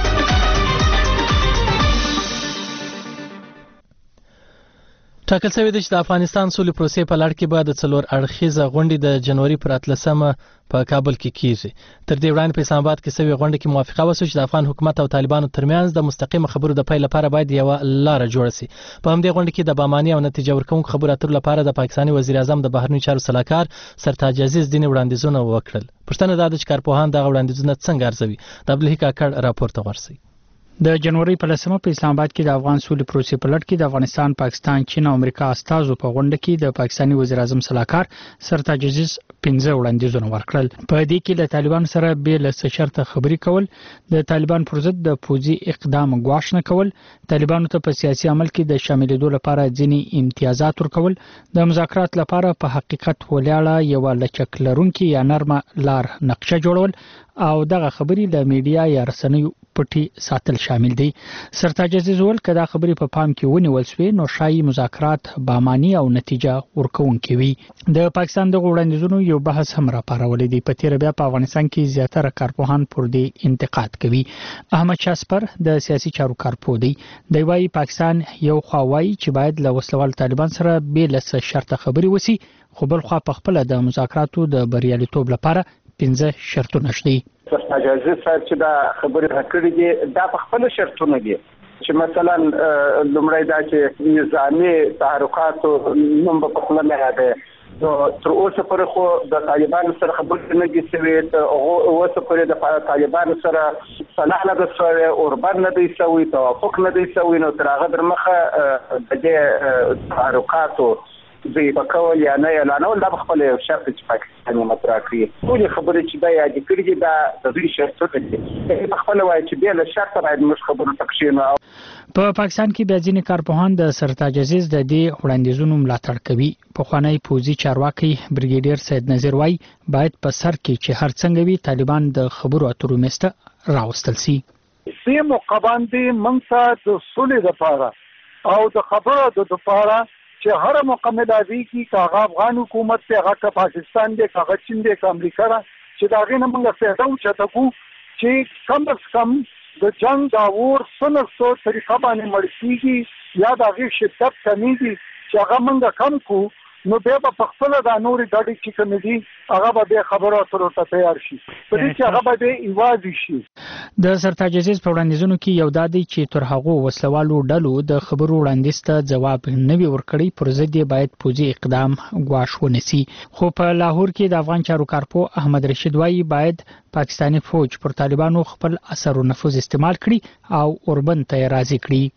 ټاکل شوی دی چې د افغانستان سولې پروسې په لړ کې به د څلور اړخیزه غونډې د جنوري پر اتلسمه په کابل کې کیږي. تر دې وړاندې په اسلام آباد کې سوي غونډه کې موافقه وشوه چې د افغان حکومت او طالبانو ترمنځ د مستقیم خبرو د پیل لپاره باید یو لار جوړه شي. په همدې غونډه کې د باماني او نتیجه ورکونکو خبرو اترو لپاره د پاکستاني وزیر اعظم د بهرنیو چارو سلاکار سرتاج عزیز دیني وړاندیزونه وکړل. پښتنه دا د کارپوهان دغه وړاندیزونه څنګه ارزوي؟ د عبدالحی کاکړ راپورته ورسي. د جنوري په لسمه په اسلام آباد کې د افغان سولې پروسې په لړ کې د افغانستان، پاکستان، چین او امریکا استازو په غونډه کې د پاکستاني وزیر اعظم سلاکار سرتاج عزیز پنځه وړاندیزونه ورکړل. په دې کې د طالبان سره به له شرطه خبري کول، د طالبان پر ضد د پوځي اقدام غواش نه کول، طالبانو ته په سیاسي عمل کې د شاملېدو لپاره ځینې امتیازات ورکول، د مذاکرات لپاره په حقیقت ولاړه یو لچک لرونکي یا نرمه لار نقشه جوړول او دغه خبري د میډیا یا رسنیو پټي ساتل شامل دي. سرتاج عزیز ول کدا خبري په پام کې ونیول شوې نو شایي مذاکرات باماني او نتیجه ورکوونکې وي. د پاکستان د وړاندیزونو یو بحث هم راپارولې دی. په تیر بیا په افغانستان کې زیاتره کارپوهان پر دې انتقاد کوي. احمد شاسپر د سیاسي چارو کارپوه دی. دی وايي پاکستان یو خوا وايي چې باید له وسلوال طالبان سره به له شرطه خبري وسی، خو بل خوا په خپل د مذاکراتو د بریالیتوب لپاره پنځه شرطونه شته. سرتاج عزیز صاحب چې دا خبرې راکړې دي دا په خپل شرطونه دي چې مثلا لومړی دا چې نظامي تحرکات نوم په خپل نه یاده نو تر اوسه پورې خو د طالبانو سره خبرې نه دي شوې، او اوسه پورې د طالبانو سره صلاح نه ده شوې، اوربند نه دی شوی، توافق نه دی شوی. نو تر هغه در مخه د دې تحرکاتو زی پکول یا نه اعلانول دا خپل شرط چې پاکستان مطرح کړی. ټول خبرې چې دا یاد کړی دي دا د دوی شرطونه دي. په خپل وایي چې به له شرط باید موږ خبرو تکشینو. په پاکستان کې بیا ځینې کارپوهان د سرتاج عزیز د دې وړاندیزونو ملاتړ کوي. پخوانی پوځي چارواکي بریګیډیر سید نذیر وايي باید په سر کې چې هر څنګه وي طالبان د خبرو اترو مسته راوستل شي. سیم مقباندې منصه د سولې لپاره او د خبرو د لپاره چې هر مکمل ازي کی کاغه افغان حکومت ته هغه پاکستان دې کاغه چین دې امریکا را چې دا غي نه موږ فایده او چته کو چې کم از کم د جنگ دا ور سنسو طریقه باندې مړسیږي یا دا غي شدت کمیږي چې هغه موږ کم کو نو به په خپل د نوري ډاډي چې کوم دي هغه به خبرو اترو ته تیار شي په دې چې هغه به ایواز شي. د سرتاج عزیز په وړاندیزونو کې یو دادی چې تر هغه وسلوالو ډلو د خبرو وړاندیز ته جواب نه وی ورکړي پر ضد باید پوځي اقدام غواش ونیسي. خو په لاهور کې د افغان چارو کارپو احمد رشید وايي باید پاکستاني فوج پر طالبانو خپل اثر او نفوذ استعمال کړي او اوربند ته راضي کړي.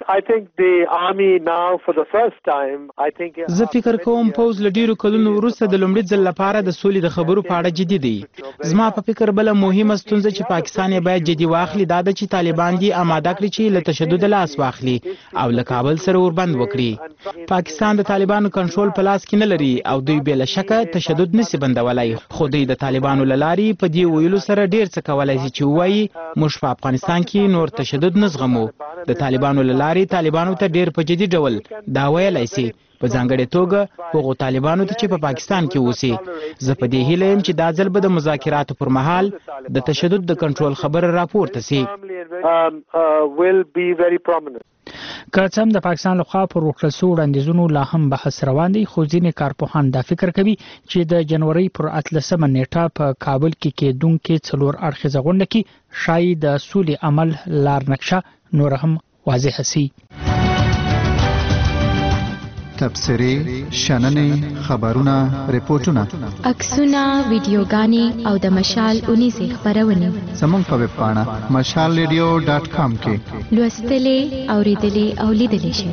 زه فکر کوم پوز له ډیرو کلونو وروسته د لومړي ځل لپاره د سولې د خبرو په اړه جدي دي. زما په فکر بل مهمه ستونزه چې پاکستان یې باید جدي واخلي دا د چې طالبان دي آماده کړي چې له تشدد لاس واخلي او له کابل سره وربند وکړي. پاکستان د طالبانو کنټرول په لاس کې نه لري او دوی بل شکه تشدد نسی بندولای، خو دوی د طالبانو لاري په دې ویلو سره ډیر څه کولای شي چې وایي موږ په افغانستان کې نور تشدد نه زغمو. د طالبانو له لارې طالبانو ته ډیر په جدي ډول دا ویلی سي، په ځانګړې توګه هغو طالبانو ته چې په پاکستان کې اوسي. زه په دې هیله یم چې دا ځل به د مذاکراتو پر مهال د تشدد د کنټرول خبره راپورته سي. که څه هم د پاکستان لخوا پر وکړل شوو وړاندیزونو لا هم بحث روان دی، خو ځینې کارپوهان دا فکر کوي چې د جنوري پر اتلسمه نیټه په کابل کې کېدونکې څلور اړخیزه غونډه کې ښایي د سولې عمل لار نقشه نور هم واضحه سي. تبصرې، شننې، خبرونه، ریپورتونه، عکسونه، ویډیوګانې او د مشال اونیزې خپرونې زموږ په ویب پاڼه مشال ریډیو ډاټ کام کې لوستلې، اوریدلې او لیدلې شئ.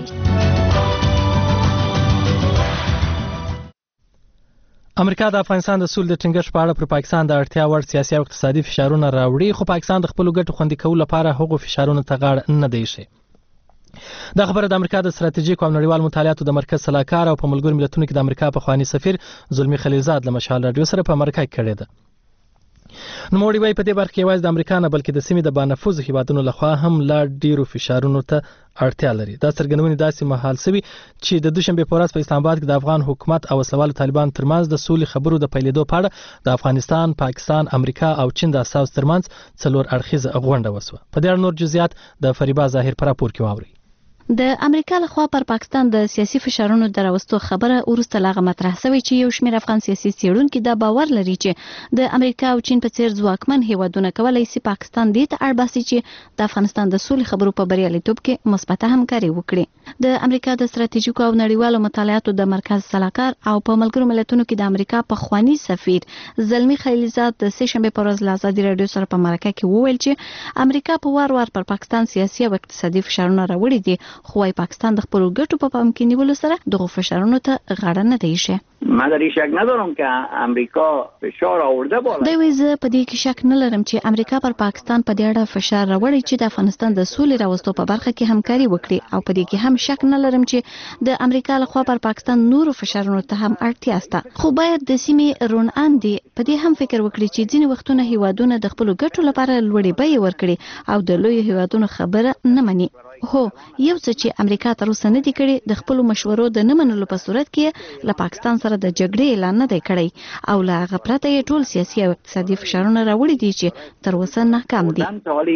امریکا د افغانستان د سولې د ټینګښت په اړه پر پاکستان د اړتیا وړ سیاسي او اقتصادي فشارونه راوړي، خو پاکستان د خپلو ګټو خوندي کولو لپاره هغو فشارونو ته غاړه نه دی ایښی. دا خبره د امریکا د ستراتیژیکو او نړیوال مطالعاتو د مرکز سلاکار او په ملګرو ملتونو کې د امریکا پخوانی سفیر زلمی خلیلزاد له مشال راډیو سره په مرکه کې کړې ده. نوموړي وایي په دې برخه کې یوازې د امریکا نه بلکې د سیمې د بانفوذ هیوادونو لخوا هم لا ډیرو فشارونو ته اړتیا لري. دا څرګندونې داسې مهال سوي چې د دوشنبې په ورځ په اسلام آباد کې د افغان حکومت او وسلوالو طالبانو ترمنځ د سولې خبرو د پیلېدو په اړه د افغانستان، پاکستان، امریکا او چین د اساس ترمنځ څلور اړخیزه غونډه وسوه. په دې اړه نور جزئیات د فریبا ظاهر په راپور کې واورئ. د امریکا لخوا پر پاکستان د سیاسي فشارونو دراوستو خبره وروسته لاغه مطرح شوی چې یو شمېر افغان سیاسي څېړونکي دا باور لري چې د امریکا او چین په څیر ځواکمن هیوادونه کولی شي پاکستان دې ته اړ باسي چې د افغانستان د سولې خبرو په بریالیتوب کې مثبته همکاري وکړي. د امریکا د ستراتیژیکو او نړیوالو مطالعاتو د مرکز سلاکار او په ملګرو ملتونو کې د امریکا پخوانی سفیر زلمی خلیلزاد د سه شنبې په ورځ له ازادي راډیو سره په مرکه کې وویل چې امریکا په وار وار پر پاکستان سیاسي او اقتصادي فشارونه راوړي دي، خو وايي پاکستان د خپل ګټو په پام کې نیولو سره دغه فشارونو ته غاړه نه دی ایښی. من در این شک ندارم که امریکا فشار آورده بالا. دوی وایي زه په دې کې شک نه لرم چې امریکا پر پاکستان په دې اړه فشار راوړي چې د افغانستان د سولې راوستو په برخه کې همکاري وکړي، او په دې کې هم شک نه لرم چې د امریکا لخوا پر پاکستان نورو فشارونو ته هم اړتیا شته. خو باید د سیمې روڼاندې په دې هم فکر وکړي چې ځینې وختونه هیوادونه د خپلو ګټو لپاره لوړې بیې ورکړي او د لویو هیوادونو خبره نه مني. هو یو څه چې امریکا تر اوسه نه دی کړی د خپلو مشورو د نه منلو په صورت کې له پاکستان سره د جګړې اعلان نه دی کړی او له هغه پرته یې ټول سیاسي او اقتصادي فشارونه راوړي دي چې تر اوسه ناکام دي.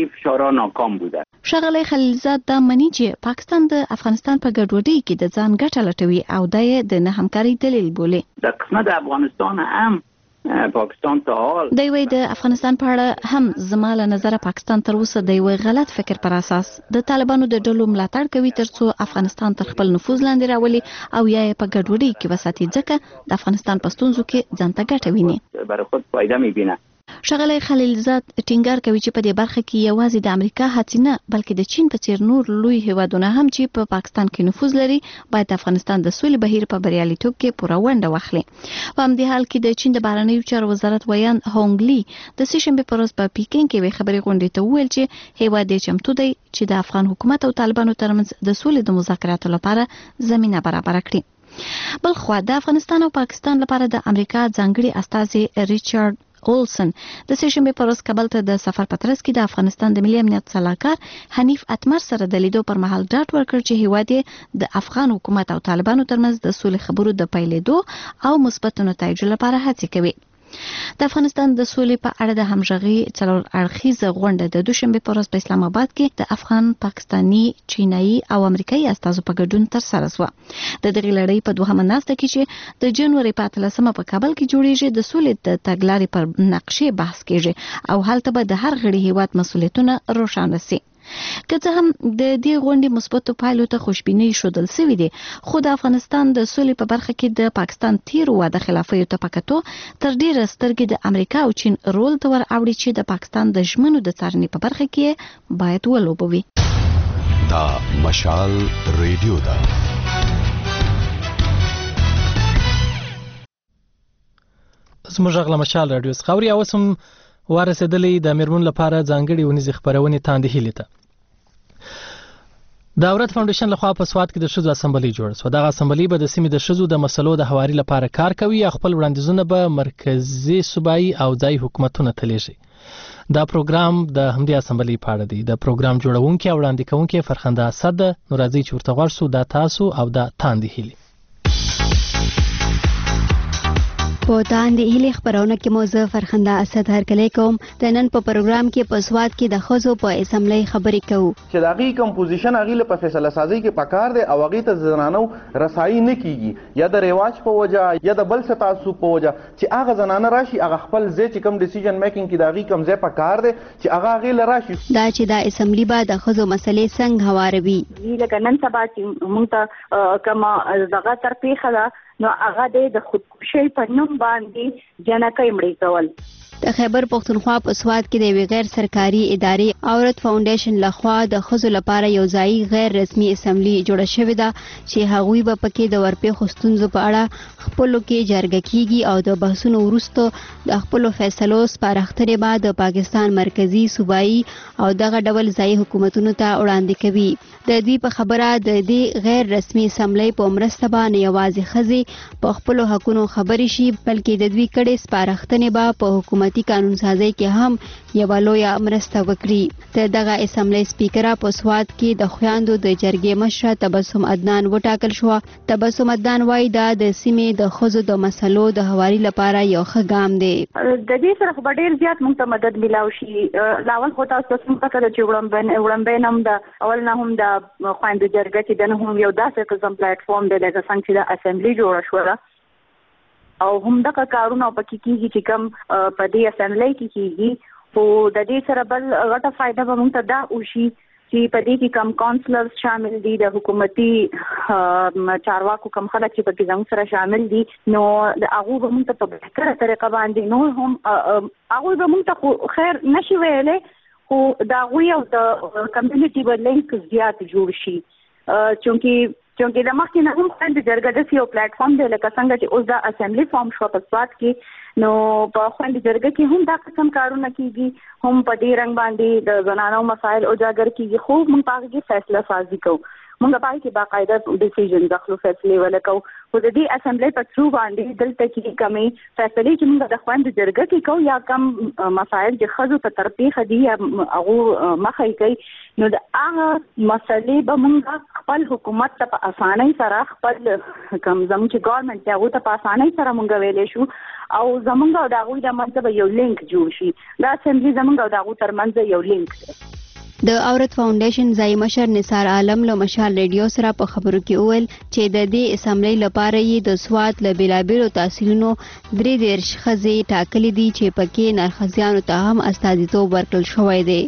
ښاغلی خلیلزاد دا مني چې پاکستان د افغانستان په ګډوډۍ کې د ځان ګټه لټوي او دا یې د نه همکارۍ دلیل بولي. د قسمت افغانستان هم پاکستان ته حال دی وی د افغانستان په اړه هم زما له نظره پاکستان تر اوسه د یو غلط فکر پر اساس د طالبانو د ډلو ملاتړ کوي ترڅو افغانستان تر خپل نفوذ لاندې راولي او یا په ګډوډۍ کې وساتي، ځکه د افغانستان په ستونزو کې ځان ته ګټه ویني. برای خود فایده میبینه. ښاغلی خلیلزاد ټینګار کوي چې په دې برخه کې یوازې د امریکا هڅې نه بلکې د چین په څیر نور لوی هیوادونه هم چې په پاکستان کې نفوذ لري باید د افغانستان د سولې بهیر په بریالیتوب کې پوره ونډه واخلي. په همدې حال کې د چین د بهرنیو چارو وزارت ویان هونګ لی د سه شنبې په ورځ په پیکینګ کې خبري غونډې ته وویل چې هیواد یې چمتو دی چې د افغان حکومت او طالبانو ترمنځ د سولې د مذاکراتو لپاره زمينه برابر کړي. بل خو د افغانستان او پاکستان لپاره د امریکا ځانګړي استازي ریچارډ اولسن د سه شنبې په ورځ کابل ته د سفر په ترڅ کې د افغانستان د ملي امنیت سلاکار حنیف اتمر سره د لیدو پر مهال ډاډ ورکړ چې هیواد یې د افغان حکومت او طالبانو ترمنځ د سولې خبرو د پیلېدو او مثبت نتایجو لپاره هڅې کوي. د افغانستان د سولې په اړه د همغږي څلور اړخیزه غونډه د دوشنبې په ورځ په اسلام آباد کې د افغان، پاکستاني، چینایي او امریکایي استازو په ګډون ترسره شوه. د دغې لړۍ په دوهمه ناسته کې چې د جنوري په اتلسمه په کابل کې جوړیږي د سولې د تګلارې پر نقشې بحث کیږي او هلته به د هر غړي هیواد مسؤلیتونه روښانه شي. که څه هم د دې غونډې مثبتو پایلو ته خوشبیني ښودل شوې دي، خو د افغانستان د سولې په برخه کې د پاکستان تیرو واده خلافیو ته په کتو تر ډیره سترګې د امریکا او چین رول ته ور اوړي چې د پاکستان د ژمنو د څارنې په برخه کې باید ولوبوي. دا مشال ریډیو ده. زموږ غږ له مشال راډیو څخه اوري. اوس هم ورسېدلې د میرمنو لپاره ځانګړي ونیزې خپرونې تاندې هیلې ته. د اورت فاونډیشن لخوا په سوات کې د ښځو اسمبلی جوړه شوه. دغه اسمبلی به د سیمې د ښځو د مسلو د هواري لپاره کار کوي او خپل وړاندیزونه به مرکزي صوبایي او ځایي حکومتونه ته لیږي. دا پروګرام د همدې اسمبلی په اړه دی. د پروګرام جوړونکي او وړاندې کوونکي فرخنده اسد نو راځي چې ورته ورسو دا تاسو او دا تاندې هیلي. په تاندې هیلې خبرونه کې مو زه فرخنده اسد هرکلی کوم. د نن په پروګرام کې په سواد کې د ښځو په اسمبلی خبرې کوو چې د هغې کمپوزیشن هغې له په فیصله سازۍ کې پکار دی او هغې ته زنانو رسایي نه کیږي یا د رواج په وجه یا د بل څه تعصب په وجه چې هغه زنانه راشي هغه خپل ځای چې کوم ډیسیژن میکینګ کې د هغې کوم ځای پکار دی چې هغه هغې له راشي. دا چې دا اسمبلی به د ښځو مسلې څنګه هواروي. لکه نن سبا چې موږ ته کومه دغه ترپیښه ده نو هغه د خودکشۍ په نوم باندې جنکۍ مړې کول. د خیبر پښتونخوا په سواد کې د یوې غیر سرکاري ادارې عورت فاونډیشن لخوا د ښځو لپاره یو ځایي غیر رسمي اسمبلی جوړه شوې ده چې هغوی به پکې د ورپېښو ستونزو په اړه خپلو کې جرګه کیږي او د بحثونو وروسته د خپلو فیصلو سپارښتنې به د پاکستان مرکزي صوبایي او دغه ډول ځایي حکومتونو ته وړاندې کوي. د دوی په خبره د دې غیر رسمي اسمبلی په مرسته به نه یوازې ښځې په خپلو حقونو خبرې شي بلکې د دوی کړې سپارښتنې به په حکومت قانون سازۍ کې هم یوه لویه مرسته وکړي. د دغه اسمبلی سپیکره په سواد کې د خویندو د جرګې مشره تبسم عدنان وټاکل شوه. تبسم عدنان وایي دا د سیمې د ښځو د مسلو د هواري لپاره یو ښه ګام دی. د دې سره خو به ډېر زیات موږ ته مدد میلاو شي. لاول خو تاسو ته څومره پته ده چې وړاندې هم د اول نه هم د خویندو جرګه چې د نه هم یو داسې قسم پلیټفارم دی لکه څنګه چې د اسمبلی جوړه شوه او هم دغه کارونه پکې کیږي چې کوم په دې اسمبلی کې کیږي. خو د دې سره بل غټه فایده به موږ ته دا وشي چې په دې کې کم کونسلرز شامل دي د حکومتي چارواکو کم خلک چې پکې زموږ سره شامل دي نو د هغوی به موږ ته په بهتره طریقه باندې نور هم هغوی به موږ ته خیر نشي ویلی خو د هغوی او د کمیونټي به لینک زیات جوړ شي چونکې چونکې د مخکې نه هم خویندو جرګه داسې یو پلیټفارم دی لکه څنګه چې اوس دا اسمبلی فارم شوه په سوات کې نو په خویندو جرګه کې هم دا قسم کارونه کیږي هم په دې رنګ باندې د زنانو مسایل اجاګر کیږي خو موږ په هغې کې فیصله سازي کوو. موږ په هغې کې باقاعده ډیسیژنز اخلو فیصلې ولکو خو د دې اسمبلی په تھرو باندې دلته کې کمې فیصلې چې موږ د خویندو جرګه کې کوو یا کم مسایل چې ښځو ته ترپیښه دي یا هغو مخه یې کوي نو د هغه مسلې به موږ خپل حکومت ته په اسانۍ سره خپل کوم زموږ چې ګورنمنټ دی هغو ته په اسانۍ سره موږ ویلی شو او زموږ او د هغوی د منځه به یو لینک جوړ شي. دا اسمبلی زموږ او د هغو تر منځه یو لینک دی. د عورت فاونډیشن ځای مشر نثار عالم له مشال ریډیو سره په خبرو کې وویل چې د دې اسمبلی لپاره یې د سوات له بیلابیلو تحصیلونو درې دېرش ښځې ټاکلي دي چې پکې نرښځیانو ته هم استازیتوب ورکړل شوی دی.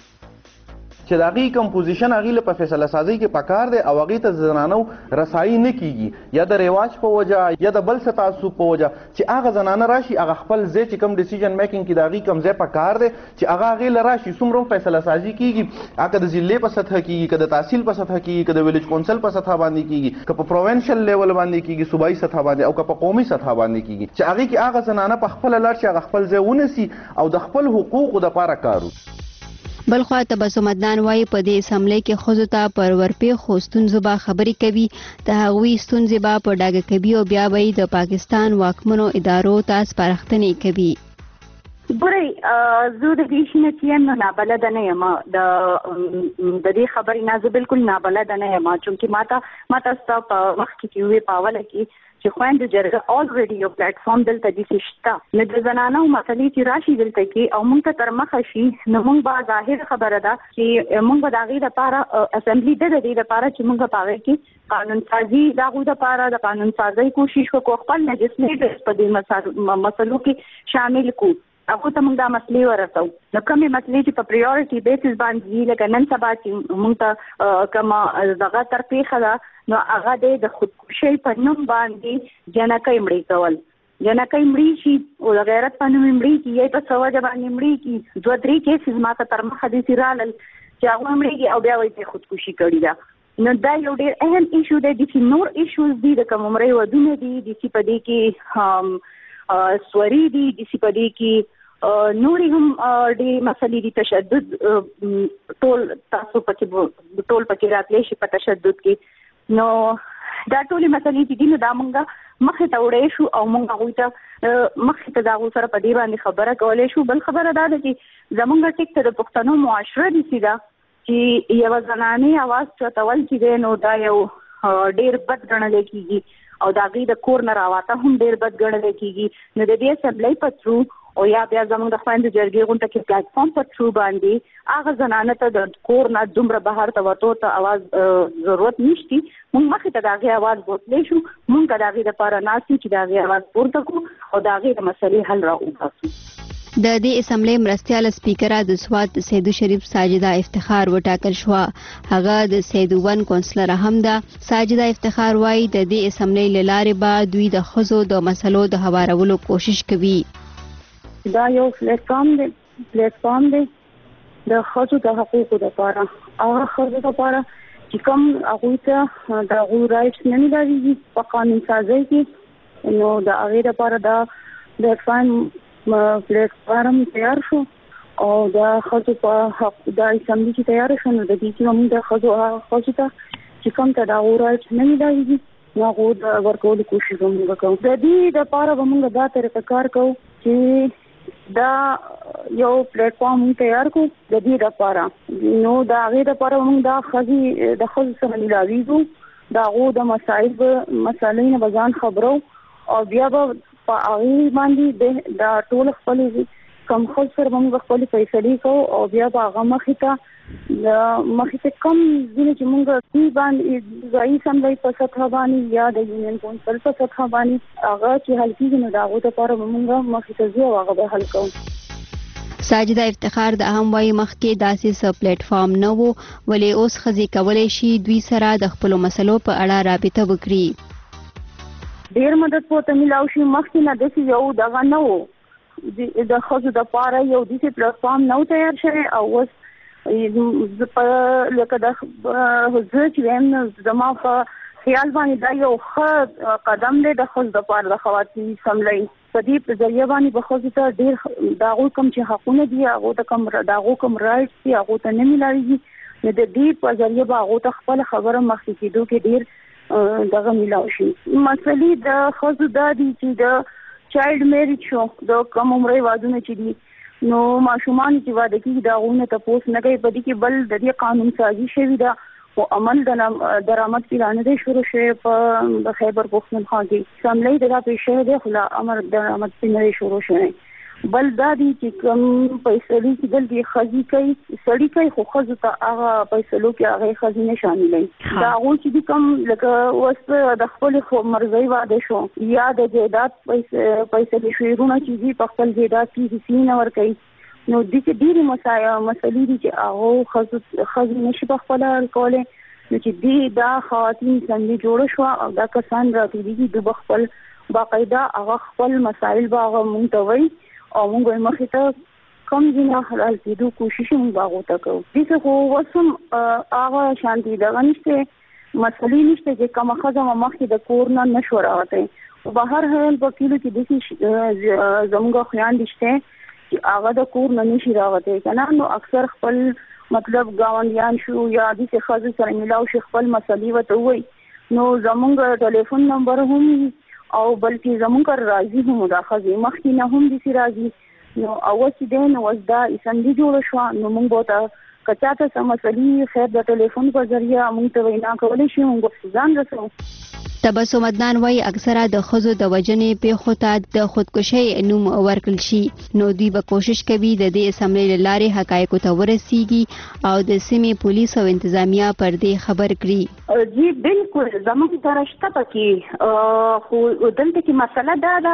چې د هغې کمپوزیشن هغې له په فیصله سازۍ کې پکار دی او هغې ته زنانو رسایي نه کیږي یا د رواج په وجه یا د بل څه تعصب په وجه چې هغه زنانه راشي هغه خپل ځای چې کوم ډیسیژن میکینګ کې د هغې کوم ځای پکار دی چې هغه هغې له راشي څومره هم فیصله سازي کیږي هغه د ضلعې په سطحه کیږي که د تحصیل په سطحه کیږي که د ویلیج کونسل په سطحه باندې کیږي که په پروینشل لیول باندې کیږي صوبایي سطحه باندې او که په قومي سطحه باندې کیږي چې هغې کې هغه زنانه په خپله لاړ شي هغه خپل ځای ونیسي او د خپل حقوقو دپاره کار وکړي. بلخوا تبسم عدنان وایي په دې اسمبلی کې ښځو ته پر ورپېښو ستونزو به خبرې کوي د هغوی ستونزې به په ډاګه کوي او بیا به یې د پاکستان واکمنو ادارو ته سپارښتنې کوي. ګورئ زه د دې شي نه چې یم نو نابلده نه یم د د دې خبرې نه زه بالکل نابلده نه یم چونکې ما ته ما ته ستا په وخت کې چې وې په اوله کې چې خویندو جرګه الریډي یو پلیټفارم دلته داسې شته نو د زنانو مسلې چې راشي دلته کې او موږ ته تر مخه شي نو موږ به ظاهر خبره ده چې موږ به د هغې دپاره اسمبلی ده د دې دپاره چې موږ په هغې کې قانون سازي د هغوی دپاره د قانون سازۍ کوشش وکړو خپل لیجسلیټرز په دې مسلو کې شامل کړو هغو ته موږ دا مسلې ورسوو نو کومې مسلې چې په پریورټي بیسس باندې دي لکه نن سبا چې موږ ته کومه دغه ترپیښه ده نو هغه دی د خودکشۍ په نوم باندې جنکۍ مړې کول. جنکۍ مړې شي او د غیرت په نوم یې مړې کړي یا په څه وجه باندې مړې کړي دوه درې کیسز ما ته تر مخه داسې رالل چې هغوی مړې کړي او بیا وایي چې خودکشي کړې ده نو دا یو ډېر اهم ایشو دی. داسې نور ایشوز دي د کوم عمرۍ ودونه دي داسې په دې کې سوري دي داسې په دې کې نورې هم ډېرې مسلې دي تشدد ټول تاسو پکې ټول پکې راتلی شي په تشدد کې نو دا ټولې مسلې چې دي نو دا موږ مخې ته وړی شو او موږ هغوی ته مخکې ته د هغو سره په دې باندې خبره کولی شو. بل خبره دا ده چې زمونږ ټیک ته د پښتنو معاشره داسې ده چې یوه زنانې اواز چتول چې دی نو دا یو ډېر بد ګڼلی کېږي او د هغې د کور نه راواته هم ډېر بد ګڼلی کېږي. نو د دې اسمبلۍ په ترو او یا بیا زموږ د خویندو جرګې غونډه کې پلیټفارم په ترو باندې هغه زنانه ته د کور نه دومره بهر ته وتو ته اواز ضرورت نشتی. موږ مخکې ته د هغې اواز بوتلی شو، موږ د هغې دپاره ناست یو چې د هغې اواز پورته کړو او د هغې د مسلې حل راوباسو. د دې اسمبلی مرستیال سپیکره د سوات د سیدو شریف ساجده افتخار وټاکل شو. هغه د سیدو ون کونسلر هم ده. ساجده افتخار وایي د دې اسمبلی له لارې به دوی د ښځو د مسلو د هوارولو کوشش کوي. دا یو پلیټفارم دی پلیټفارم دی د ښځو د حقوقو دپاره. هغه ښځو دپاره چې کوم هغوی ته د هغوی رایټس نه میلاویږي په قانون سازۍ کې، نو د هغې دپاره دا پلیټفارم پلیټفارم تیار شو او د ښځو په حق د اسمبلي چې تیاره شو نو د دې کې موږ د ښځو هغه ښځو ته چې کوم ته د هغوی رایټس نه میلاویږي نو هغو د ورکولو کوشش به موږ کوو. د دې دپاره به موږ دا طریقه کار کوو چې دا یو پلیټفارم تیار کو د دې لپاره. نو د هغې لپاره موږ دا ښځې د ښځو سره میلاویږو، د هغو د مسایل مسالې نه به ځان خبرو او بیا به په هغې باندې د ټول خپلې کم ښځو سره به موږ خپلې فیصلې کوو او بیا به هغه مخې ته مخې ته کم ځینې چې موږ دې باندې ځایي اسمبلۍ په سطحه باندې یا د یونین کونسل په سطحه باندې هغه چې حل کېږي نو د هغو دپاره به موږ مخې ته ځو او هغه به حل کوو. ساجده افتخار د هم وایي مخکې داسې څه پلیټفارم نه و، ولې اوس ښځې کولی شي دوی سره د خپلو مسلو په اړه رابطه وکړي. ډېر مدد پورته میلاو شي. مخکې نه داسې یو دغه نه و، د ښځو دپاره یو داسې پلیټفارم نه و تیار شوی او اوس لکه د زه چې وایم زما په خیال باندې دا یو ښه قدم دی د ښځو دپاره د خواتین اسمبلۍ. په دې په ذریعه باندې به ښځو ته ډېر د هغوی کوم چې حقونه دي هغو ته کوم د هغو کوم رایټس دي هغو ته نه میلاویږي نو د دې په ذریعه به هغو ته خپله خبره مخکې کېدو کې ډېر دغه میلاو شي. مسلې د ښځو دا دي چې د چایلډ میریج شو، د کم عمرۍ وادونه چې دي نو ماشومان چې واده کېږي د هغوی نه تپوس نه کوي. په دې کې بل د دې قانون سازي شوې ده خو عمل د درآمد کې لا نه دی شروع شوی په د خیبر پښتونخوا کې. اسمبلۍ د دا پیش شوی دی خو لا امر درآمد کې نه دی شروع شوی. بل دا دی چې کوم فیصلې چې دلته ښځې کوي سړي کوي خو ښځو ته هغه فیصلو کې هغې ښځې نه شاملوي. د هغوی چې دي کوم لکه اوس د خپلې مرضۍ واده شو یا د جایداد فیصلې شعرونه چې دي په خپل جایداد کې حصې نه ورکوي نو دې کې ډېرې مسلې دي چې هغو ښځو ښځې نشي په خپله حل کولی. نو چې دې دا خواتین اسمبلي جوړه شوه او دا کسان راټولېږي دوی به خپل باقاعده هغه خپل مسایل به هغه مونږ ته وایي او موږ به مخې ته کم ځینې حلال کېدو کوشش موږ به هغو ته کوو. داسې خو اوس هم هغه شانتې دغه نشته مسلې نشته چې کومه ښځه مو مخکې د کور نه نه شوه راوتی. خو به هر حال په کلیو کې داسې زموږ خویندې شته چې هغه د کور نه نشي راوتی که نه نو اکثر خپل مطلب ګاونډیان شو یا داسې ښځو سره میلاو شي خپل مسلې ورته ووایي نو زموږ ټلیفون نمبر هم او بلکې زموږ راځي هم دا ښځې مخکې نه هم داسې راځي نو اوس چې دی نو اوس دا اسمبلي جوړه شوه نو موږ به ورته که چا ته څه مسلې خیر د ټلیفون په ذریعه موږ ته وینا کولی شي موږ به ځان رسوو. تبسم عدنان وایي اکثره د ښځو د وژنې پیښو ته د خودکشۍ نوم ورکړل شي نو دوی به کوشش کوي د دې اسمبلۍ له لارې حقایقو ته ورسیږي او د سیمې پولیس او انتظامیه پر دې خبر کړي. جی بالکل زموږ سره شته پکې خو دلته کې مسله دا ده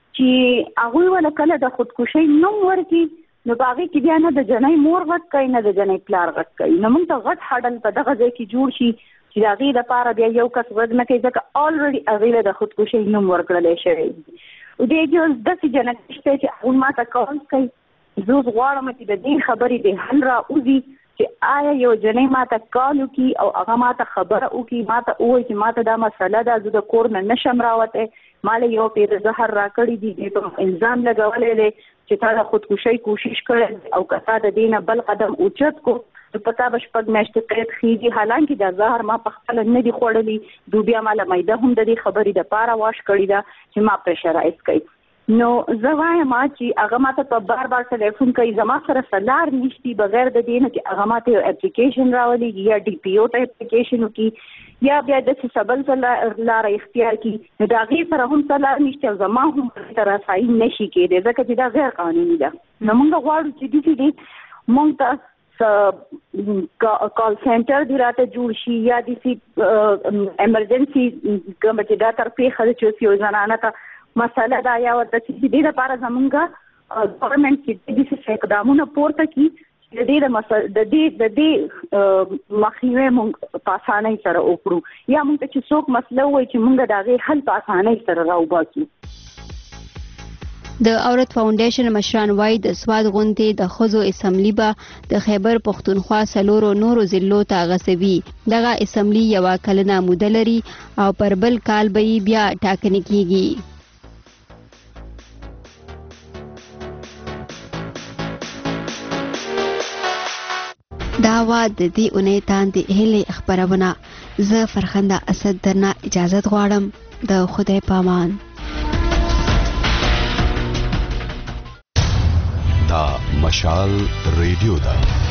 چې هغوی ونه کله د خودکشۍ نوم ورکړي نو په هغې کې بیا نه د جنۍ مور غږ کوي نه د جنۍ پلار غږ کوي. نو موږ ته غټ هډل په دغه ځای کې جوړ شي چې د هغې لپاره بیا یو کس غږ نه کوي ځکه الریډي هغې له د خودکشۍ نوم ورکړلی شوی. دې کې اوس داسې جنکۍ شته چې هغوی ما ته کال کوي زه اوس غواړم چې د دې خبرې د حل راوځي چې آیا یو جنۍ ما ته کال وکړي او هغه ما ته خبره وکړي ما ته ووایي چې ما ته دا مسله ده زه د کور نه نشم راوتی ما له یو پیر زهر راکړي دي دې په الزام لګولی دی چې تا د خودکشۍ کوشش کړی او که تا د دې نه بل قدم اوچت کو نو په تا به شپږ میاشتې قید خېږي. حالانکې دا زهر ما پخپله نه دي خوړلي دوی بیا ما له میده هم د دې خبرې دپاره واش کړې ده چې ما پرې شرایط کوي. نو زه وایم چې هغه ماته په بار بار ټلیفون کوي زما سره سلار نشتی بغیر د دې نه چې هغه ماته یو اپلیکیشن راولي یا ډي پی او ته اپلیکیشن وکي یا بیا د سبل لار اختیار کی نو دا غي سره هم سلار نشته زما هم تر رسایي نشي کېدای ځکه چې دا غیر قانوني ده نو موږ غواړو چې دې دې موږ ته کال سنټر دی راته جوړ شي یا د ایمرجنسي کوم چې دا تر پیښه چې یو زنانه ته مسله دا یا ورته چې دې لپاره زمونږ ګورنمنت چې د څه اقدامونه پورته کړي د دې د مسله د دې د دې مخنیوي موږ په اسانۍ سره وکړو یا موږ چې څوک مسله وایي چې موږ دا غي حل په اسانۍ سره راوباسو. د عورت فاونډیشن مشران وایي د سواد غونډې د خزو اسمبلی به د خیبر پښتونخوا سلورو نورو ضلعو ته غسوي. دغه اسمبلی یو کلنه موده لري او پر بل کال به بیا ټاکنې کیږي. دا وا د دې اونۍ تاندې هلې خبرونه زه فرخنده اسد درنه اجازت غواړم د خدای پامان. دا مشال ریډیو ده.